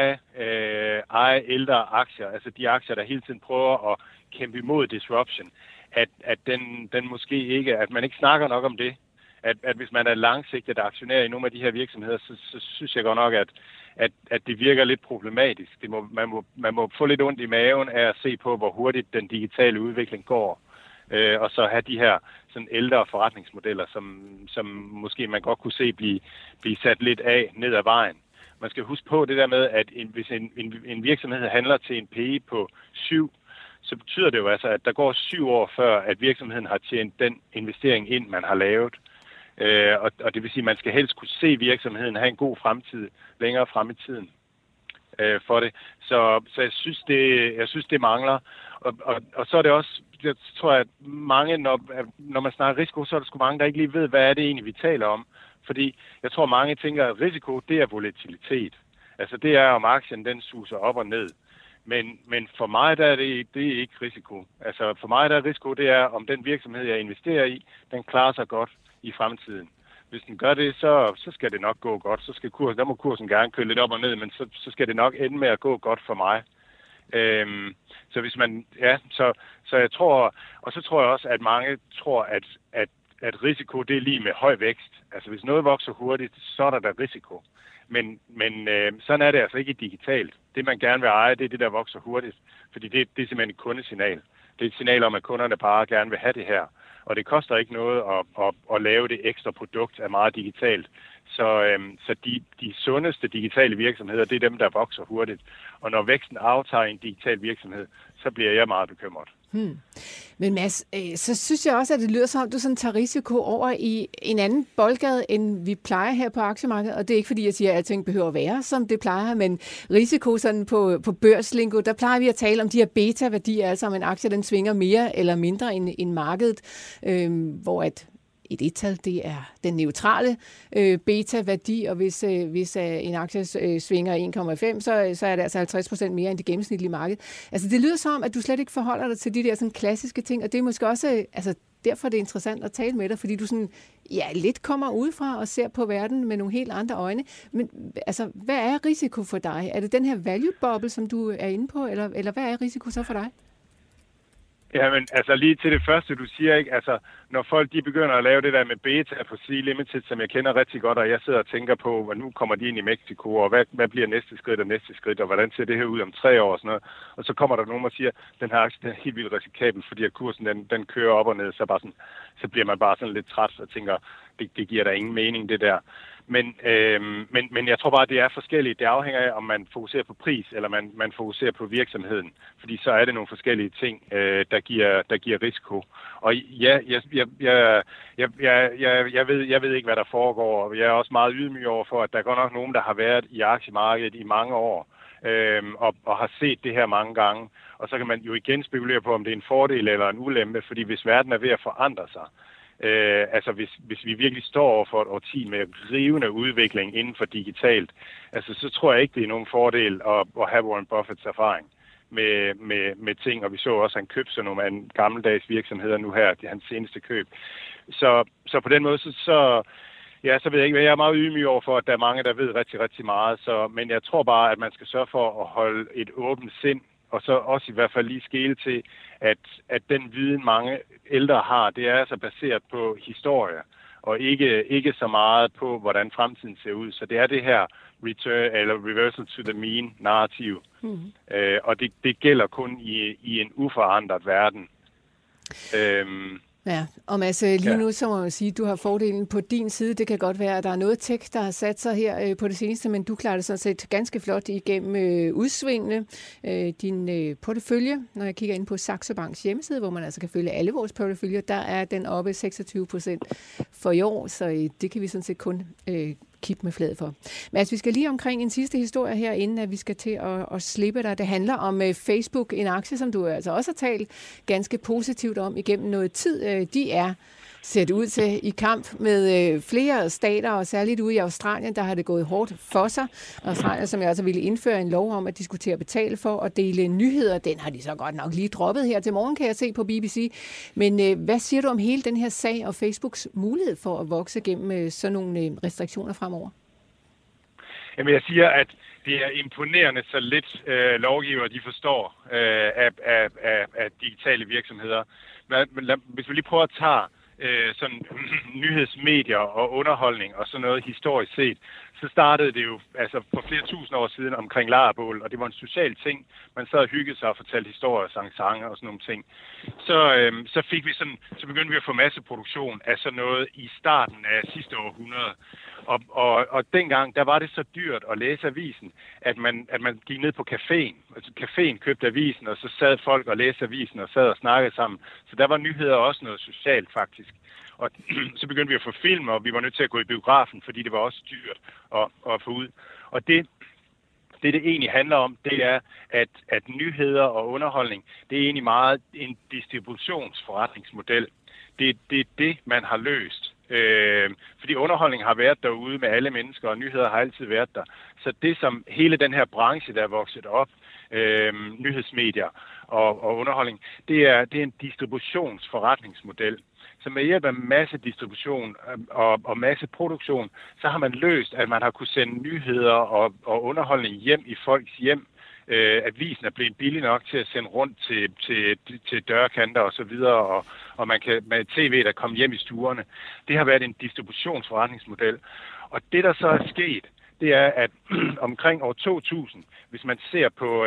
eje ældre aktier, altså de aktier, der hele tiden prøver at kæmpe imod disruption, at den måske ikke, at man ikke snakker nok om det. At hvis man er langsigtet aktionær i nogle af de her virksomheder, så synes jeg godt nok, at det virker lidt problematisk. Man må få lidt ondt i maven af at se på, hvor hurtigt den digitale udvikling går. Og så have de her sådan ældre forretningsmodeller, som måske man godt kunne se blive sat lidt af ned ad vejen. Man skal huske på det der med, at hvis en virksomhed handler til en PE på 7, så betyder det jo altså, at der går 7 år før, at virksomheden har tjent den investering ind, man har lavet. Og det vil sige, at man skal helst kunne se virksomheden have en god fremtid længere frem i tiden for det. Så jeg synes, det mangler. Og så er det også, jeg tror, at mange, når man snakker risiko, så er der sgu mange, der ikke lige ved, hvad er det egentlig, vi taler om. Fordi jeg tror, mange tænker, at risiko, det er volatilitet. Altså det er, om aktien den suser op og ned. Men for mig der er det ikke risiko. Altså for mig der er risiko, det er, om den virksomhed, jeg investerer i, den klarer sig godt i fremtiden. Hvis den gør det, så skal det nok gå godt. Der må kursen gerne køre lidt op og ned, men så skal det nok ende med at gå godt for mig. Så hvis man, så jeg tror, og så tror jeg også, at mange tror, at risiko det er lige med høj vækst. Altså hvis noget vokser hurtigt, så er der risiko. Men sådan er det altså ikke digitalt. Det man gerne vil eje, det er det, der vokser hurtigt. Fordi det er simpelthen et kundesignal. Det er et signal om, at kunderne bare gerne vil have det her. Og det koster ikke noget at lave det ekstra produkt af meget digitalt. Så de sundeste digitale virksomheder, det er dem, der vokser hurtigt. Og når væksten aftager en digital virksomhed, så bliver jeg meget bekymret. Men Mads, så synes jeg også, at det lyder som om, du sådan tager risiko over i en anden boldgade, end vi plejer her på aktiemarkedet. Og det er ikke fordi, jeg siger, at alting behøver at være, som det plejer, men risiko sådan på børslingo, der plejer vi at tale om de her beta-værdier, altså om en aktie, den svinger mere eller mindre end markedet, hvor at et et-tal, det er den neutrale beta-værdi, og hvis en aktie svinger 1,5, så er det altså 50% mere end det gennemsnitlige marked. Altså det lyder som, at du slet ikke forholder dig til de der sådan klassiske ting, og det er måske også, altså derfor er det interessant at tale med dig, fordi du sådan, lidt kommer udefra og ser på verden med nogle helt andre øjne. Men altså, hvad er risiko for dig? Er det den her value-bubble, som du er inde på, eller hvad er risiko så for dig? Ja, men altså lige til det første, du siger, ikke? Altså, når folk de begynder at lave det der med beta på C-Limited, som jeg kender rigtig godt, og jeg sidder og tænker på, hvor nu kommer de ind i Mexico, og hvad bliver næste skridt, og hvordan ser det her ud om 3 år og sådan noget. Og så kommer der nogen og siger, den her aktie den er helt vildt risikabel, fordi at kursen den kører op og ned, så bliver man bare sådan lidt træt og tænker, det giver der ingen mening, det der. Men jeg tror bare, at det er forskelligt. Det afhænger af, om man fokuserer på pris, eller man fokuserer på virksomheden. Fordi så er det nogle forskellige ting, der giver risiko. Og ja, jeg ved ikke, hvad der foregår, og jeg er også meget ydmyg over for, at der er godt nok nogen, der har været i aktiemarkedet i mange år, og har set det her mange gange. Og så kan man jo igen spekulere på, om det er en fordel eller en ulempe, fordi hvis verden er ved at forandre sig, altså hvis vi virkelig står over for et årti med rivende udvikling inden for digitalt, altså så tror jeg ikke, det er nogen fordel at have Warren Buffetts erfaring med ting, og vi så også, at han købte sådan nogle af en gammeldags virksomheder nu her, det er hans seneste køb. Så på den måde, så ved jeg ikke, jeg er meget ydmyg over for, at der er mange, der ved rigtig, rigtig meget, men jeg tror bare, at man skal sørge for at holde et åbent sind, og så også i hvert fald lige skele til, at den viden, mange ældre har, det er altså baseret på historie, og ikke så meget på, hvordan fremtiden ser ud. Så det er det her reversal to the mean narrativ. Og det gælder kun i en uforandret verden. Ja, og Mads, lige nu så må man sige, at du har fordelen på din side. Det kan godt være, at der er noget tech, der har sat sig her på det seneste, men du klarer det sådan set ganske flot igennem udsvingene. Din portefølje, når jeg kigger ind på Saxo Banks hjemmeside, hvor man altså kan følge alle vores porteføljer, der er den oppe 26% for i år, så det kan vi sådan set kun kip med fladet for. Men altså, vi skal lige omkring en sidste historie her, inden at vi skal til at slippe dig. Det handler om Facebook, en aktie, som du altså også har talt ganske positivt om igennem noget tid. De er ser det ud til i kamp med flere stater, og særligt ude i Australien, der har det gået hårdt for sig. Australien, som jeg altså ville indføre en lov om, at de skulle til at betale for at dele nyheder, den har de så godt nok lige droppet her til morgen, kan jeg se på BBC. Men hvad siger du om hele den her sag og Facebooks mulighed for at vokse gennem sådan nogle restriktioner fremover? Jamen, jeg siger, at det er imponerende, så lidt lovgiver de forstår af digitale virksomheder. Men hvis vi lige prøver at tage sådan nyhedsmedier og underholdning og sådan noget historisk set, så startede det jo altså for flere tusind år siden omkring lejrbål, og det var en social ting. Man sad og hyggede sig og fortalte historier, sang sange og sådan nogle ting. Så begyndte vi at få masseproduktion af sådan noget i starten af sidste århundrede. Og dengang, der var det så dyrt at læse avisen, at man gik ned på caféen. Altså caféen købte avisen, og så sad folk og læste avisen og sad og snakkede sammen. Så der var nyheder også noget socialt faktisk. Og så begyndte vi at få film, og vi var nødt til at gå i biografen, fordi det var også dyrt at få ud. Og det egentlig handler om, det er, at nyheder og underholdning, det er egentlig meget en distributionsforretningsmodel. Det er det, man har løst. Fordi underholdning har været derude med alle mennesker, og nyheder har altid været der. Så det, som hele den her branche, der er vokset op, nyhedsmedier og underholdning, det er en distributionsforretningsmodel. Så med hjælp af masse distribution og masse produktion, så har man løst, at man har kunne sende nyheder og underholdning hjem i folks hjem. Avisen er blevet billig nok til at sende rundt til dørkanter og så videre, og man kan med tv, der komme hjem i stuerne. Det har været en distributionsforretningsmodel. Og det, der så er sket, det er, at omkring år 2000, hvis man ser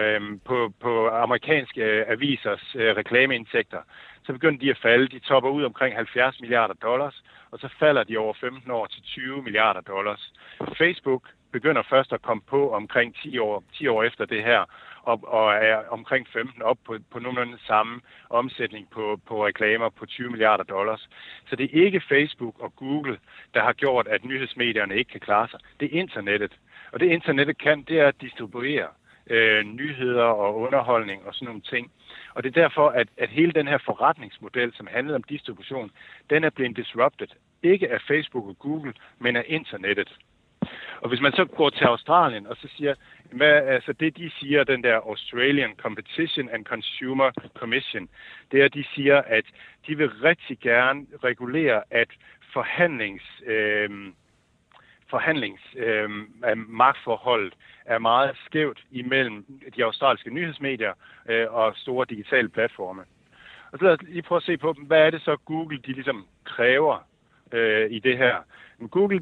på amerikanske avisers reklameindtægter, så begynder de at falde. De topper ud omkring $70 milliarder, og så falder de over 15 år til $20 milliarder. Facebook begynder først at komme på omkring 10 år efter det her, og er omkring 15 op på nogenlunde samme omsætning på reklamer på $20 milliarder. Så det er ikke Facebook og Google, der har gjort, at nyhedsmedierne ikke kan klare sig. Det er internettet. Og det internettet kan, det er at distribuere nyheder og underholdning og sådan nogle ting. Og det er derfor, at hele den her forretningsmodel, som handlede om distribution, den er blevet disrupted. Ikke af Facebook og Google, men af internettet. Og hvis man så går til Australien og så siger, altså det de siger, den der Australian Competition and Consumer Commission, det er, at de siger, at de vil rigtig gerne regulere, at magtforholdet er meget skævt imellem de australske nyhedsmedier og store digitale platforme. Og så lad os lige prøve at se på, hvad er det så Google, de ligesom kræver i det her. Google,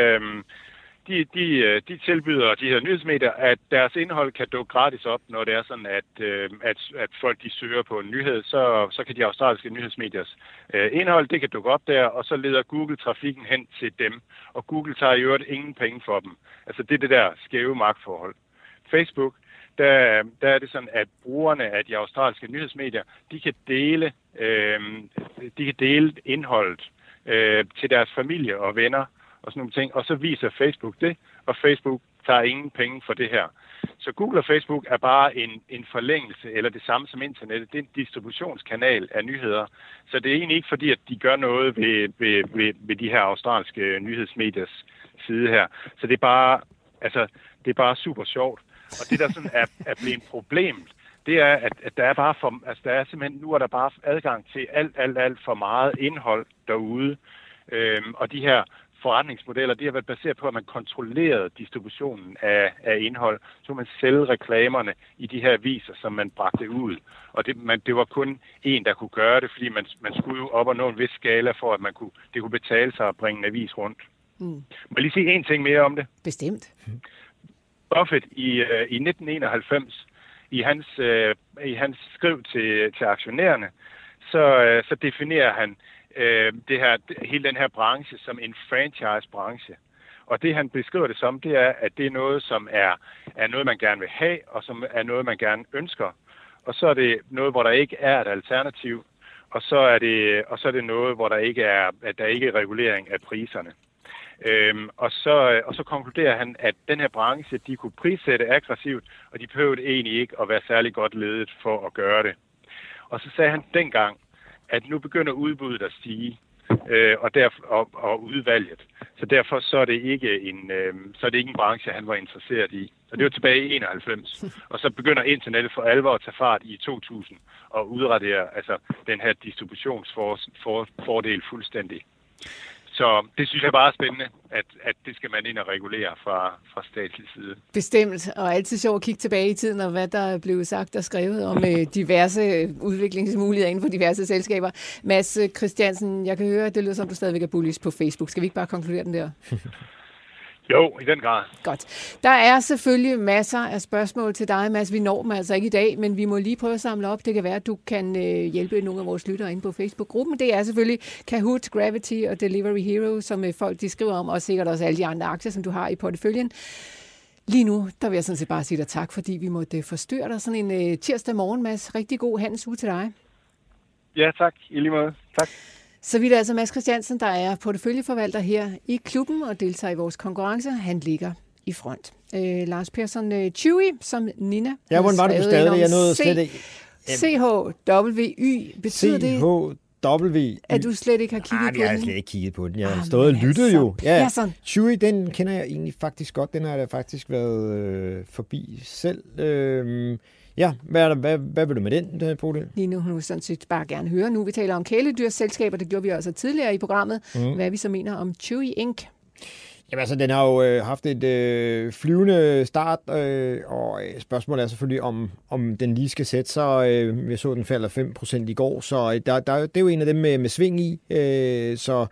de tilbyder de her nyhedsmedier, at deres indhold kan dukke gratis op, når det er sådan, at folk de søger på en nyhed, så kan de australske nyhedsmediers indhold, det kan dukke op der, og så leder Google trafikken hen til dem. Og Google tager i øvrigt ingen penge for dem. Altså det er det der skæve magtforhold. Facebook, der er det sådan, at brugerne af de australske nyhedsmedier, de kan dele indholdet til deres familie og venner og sådan nogle ting, og så viser Facebook det, og Facebook tager ingen penge for det her. Så Google og Facebook er bare en forlængelse, eller det samme som internettet. Det er en distributionskanal af nyheder. Så det er egentlig ikke fordi, at de gør noget ved de her australske nyhedsmediers side her. Så det er bare super sjovt. Og det, der sådan er blevet problemet, det er, at der er bare der er simpelthen, nu er der bare adgang til alt for meget indhold derude. Og de her forretningsmodeller, de har været baseret på, at man kontrollerede distributionen af indhold, så man sælge reklamerne i de her aviser, som man bragte ud. Og det var kun en, der kunne gøre det, fordi man skulle jo op og nå en vis skala for, at det kunne betale sig at bringe en avis rundt. Må jeg lige sige en ting mere om det? Bestemt. Buffett i 1991, i hans skriv til aktionærerne, så definerer han hele den her branche som en franchise-branche. Og det, han beskriver det som, det er, at det er noget, som er noget, man gerne vil have, og som er noget, man gerne ønsker. Og så er det noget, hvor der ikke er et alternativ, og så er det noget, hvor der ikke er regulering af priserne. Og så konkluderer han, at den her branche, de kunne prissætte aggressivt, og de behøvede egentlig ikke at være særlig godt ledet for at gøre det. Og så sagde han dengang, at nu begynder udbuddet at stige, og udvalget. Så derfor så er det ikke en branche, han var interesseret i. Og det var tilbage i 91. Og så begynder internettet for alvor at tage fart i 2000 og udradere den her distributionsfordel fuldstændig. Så det synes jeg bare er spændende, at det skal man ind og regulere fra statslig side. Bestemt, og altid sjovt at kigge tilbage i tiden, og hvad der er blevet sagt og skrevet om diverse udviklingsmuligheder inden for diverse selskaber. Mads Christiansen, jeg kan høre, at det lyder som, du stadigvæk er bullish på Facebook. Skal vi ikke bare konkludere den der? Jo, i den grad. Godt. Der er selvfølgelig masser af spørgsmål til dig, Mads. Vi når dem altså ikke i dag, men vi må lige prøve at samle op. Det kan være, at du kan hjælpe nogle af vores lyttere inde på Facebook-gruppen. Det er selvfølgelig Kahoot, Gravity og Delivery Hero, som folk de skriver om, og sikkert også alle de andre aktier, som du har i porteføljen. Lige nu, der vil jeg sådan set bare sige dig tak, fordi vi måtte forstyrre dig sådan en tirsdag morgen, Mads. Rigtig god handelsuge til dig. Ja, tak. I lige måde. Tak. Så vidt altså Mads Christiansen, der er porteføljeforvalter her i klubben og deltager i vores konkurrence. Han ligger i front. Lars Persson Chewy, som Nina har hvordan var det, du stadig? Jeg nåede slet ikke. CHWY, betyder det? CHW. At du slet ikke har kigget på den? Jeg har slet ikke kigget på den. Jeg har stået og lyttet jo. Ja, sådan. Chewy, den kender jeg egentlig faktisk godt. Den har jeg faktisk været forbi selv. Ja, hvad vil du med den, Bodil? Lige nu vil sådan set bare gerne høre. Nu vi taler om kæledyrsselskaber, det gjorde vi også tidligere i programmet. Hvad vi så mener om Chewy Inc. Jamen altså, den har jo haft et flyvende start, og spørgsmålet er selvfølgelig, om den lige skal sætte sig. Jeg så, den falder 5% i går, så det er jo en af dem med sving i. Så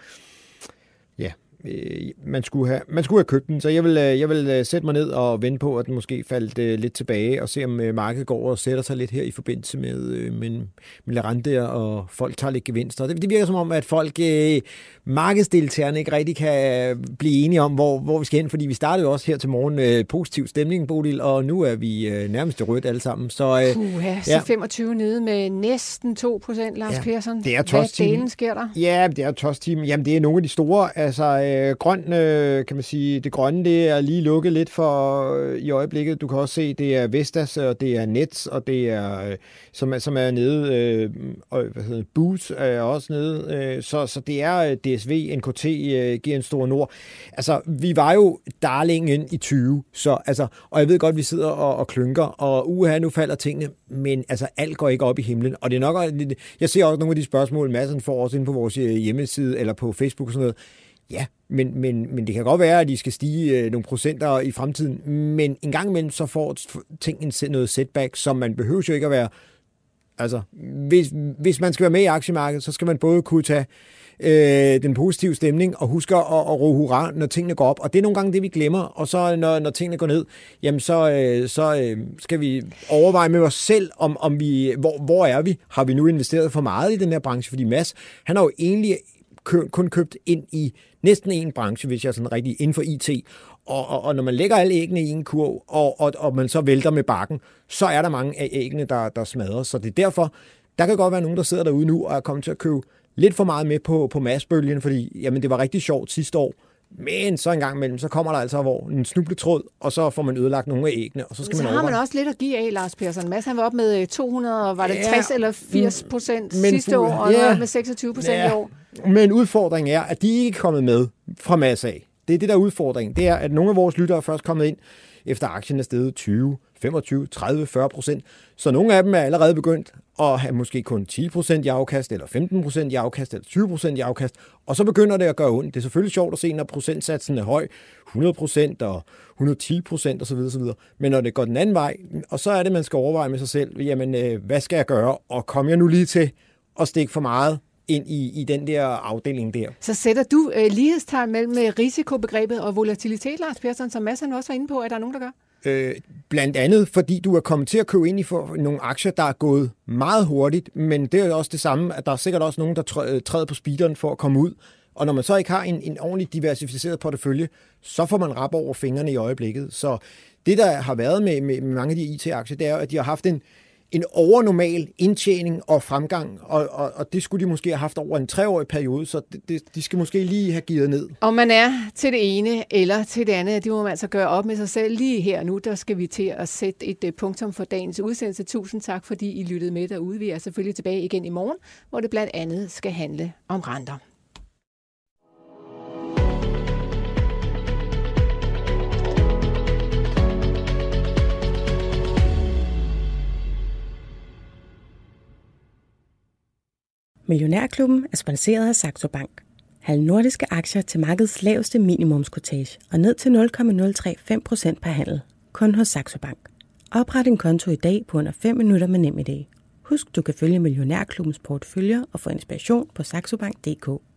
ja, man skulle have købt den, så jeg vil sætte mig ned og vente på, at den måske faldt lidt tilbage, og se om markedet går og sætter sig lidt her i forbindelse med rente, og folk tager lidt gevinster. Det virker som om, at folk, markedsdeltagerne, ikke rigtig kan blive enige om, hvor vi skal hen, fordi vi startede jo også her til morgen med positiv stemning, Bodil, og nu er vi nærmest rødt alle sammen. Så 25 nede med næsten 2%, Lars Persson. Det er tost-team. Hvad delen sker der? Ja, det er tost-team. Jamen, det er nogle af de store, altså grøn, kan man sige, det grønne, det er lige lukket lidt for i øjeblikket. Du kan også se, det er Vestas, og det er Nets, og det er, som er nede, Boots er også nede, så det er DSV, NKT, GN Store Nord. Altså, vi var jo darlingen i 20, så altså, og jeg ved godt, vi sidder og klynker, og nu falder tingene, men altså, alt går ikke op i himlen, og det er nok, jeg ser også nogle af de spørgsmål, massen får også inde på vores hjemmeside, eller på Facebook og sådan noget. Ja, men det kan godt være, at de skal stige nogle procenter i fremtiden, men en gang imellem så får ting noget setback, som man behøver jo ikke at være. Altså, hvis man skal være med i aktiemarkedet, så skal man både kunne tage den positive stemning og huske at råbe hurra, når tingene går op. Og det er nogle gange det, vi glemmer. Og så når tingene går ned, jamen så skal vi overveje med os selv, om vi, hvor er vi? Har vi nu investeret for meget i den her branche? Fordi Mads, han har jo egentlig kun købt ind i næsten en branche, hvis jeg er sådan rigtig inden for IT. Og når man lægger alle æggene i en kurv, og man så vælter med bakken, så er der mange af æggene, der smadrer. Så det er derfor, der kan godt være nogen, der sidder derude nu og er kommet til at købe lidt for meget med på massbølgen, fordi jamen, det var rigtig sjovt sidste år. Men så en gang imellem, så kommer der altså en snubletråd, og så får man ødelagt nogle af æggene, og så skal man har man også lidt at give af, Lars Persson. Mads, han var op med 200, var det 60 eller 80% sidste år, og han var med 26% i år. Men udfordringen er, at de ikke er kommet med fra Mads af. Det er det, der er udfordringen. Det er, at nogle af vores lyttere er først kommet ind, efter aktien er steget 20, 25, 30, 40%. Så nogle af dem er allerede begyndt at have måske kun 10% i afkast, eller 15% i afkast, eller 20% i afkast. Og så begynder det at gøre ondt. Det er selvfølgelig sjovt at se, når procentsatsen er høj, 100% og 110% osv. Men når det går den anden vej, og så er det, man skal overveje med sig selv, jamen, hvad skal jeg gøre? Og kommer jeg nu lige til at stikke for meget ind i den der afdeling der. Så sætter du lighedstegn mellem risikobegrebet og volatilitet, Lars Persson, som Mads han også var inde på, at der er nogen, der gør? Blandt andet, fordi du er kommet til at købe ind i for nogle aktier, der er gået meget hurtigt, men det er jo også det samme, at der er sikkert også nogen, der træder på speederen for at komme ud. Og når man så ikke har en ordentligt diversificeret portefølje, så får man rap over fingrene i øjeblikket. Så det, der har været med mange af de IT-aktier, det er, at de har haft en overnormal indtjening og fremgang, og det skulle de måske have haft over en 3-årig periode, så de skal måske lige have givet ned. Om man er til det ene eller til det andet, det må man altså gøre op med sig selv. Lige her nu, der skal vi til at sætte et punktum for dagens udsendelse. Tusind tak, fordi I lyttede med derude. Vi er selvfølgelig tilbage igen i morgen, hvor det blandt andet skal handle om renter. Millionærklubben er sponsoreret af Saxo Bank. Halv nordiske aktier til markedets laveste minimumskortage og ned til 0,035% per handel. Kun hos Saxo Bank. Opret en konto i dag på under 5 minutter med NemID. Husk, du kan følge Millionærklubbens porteføljer og få inspiration på saxobank.dk.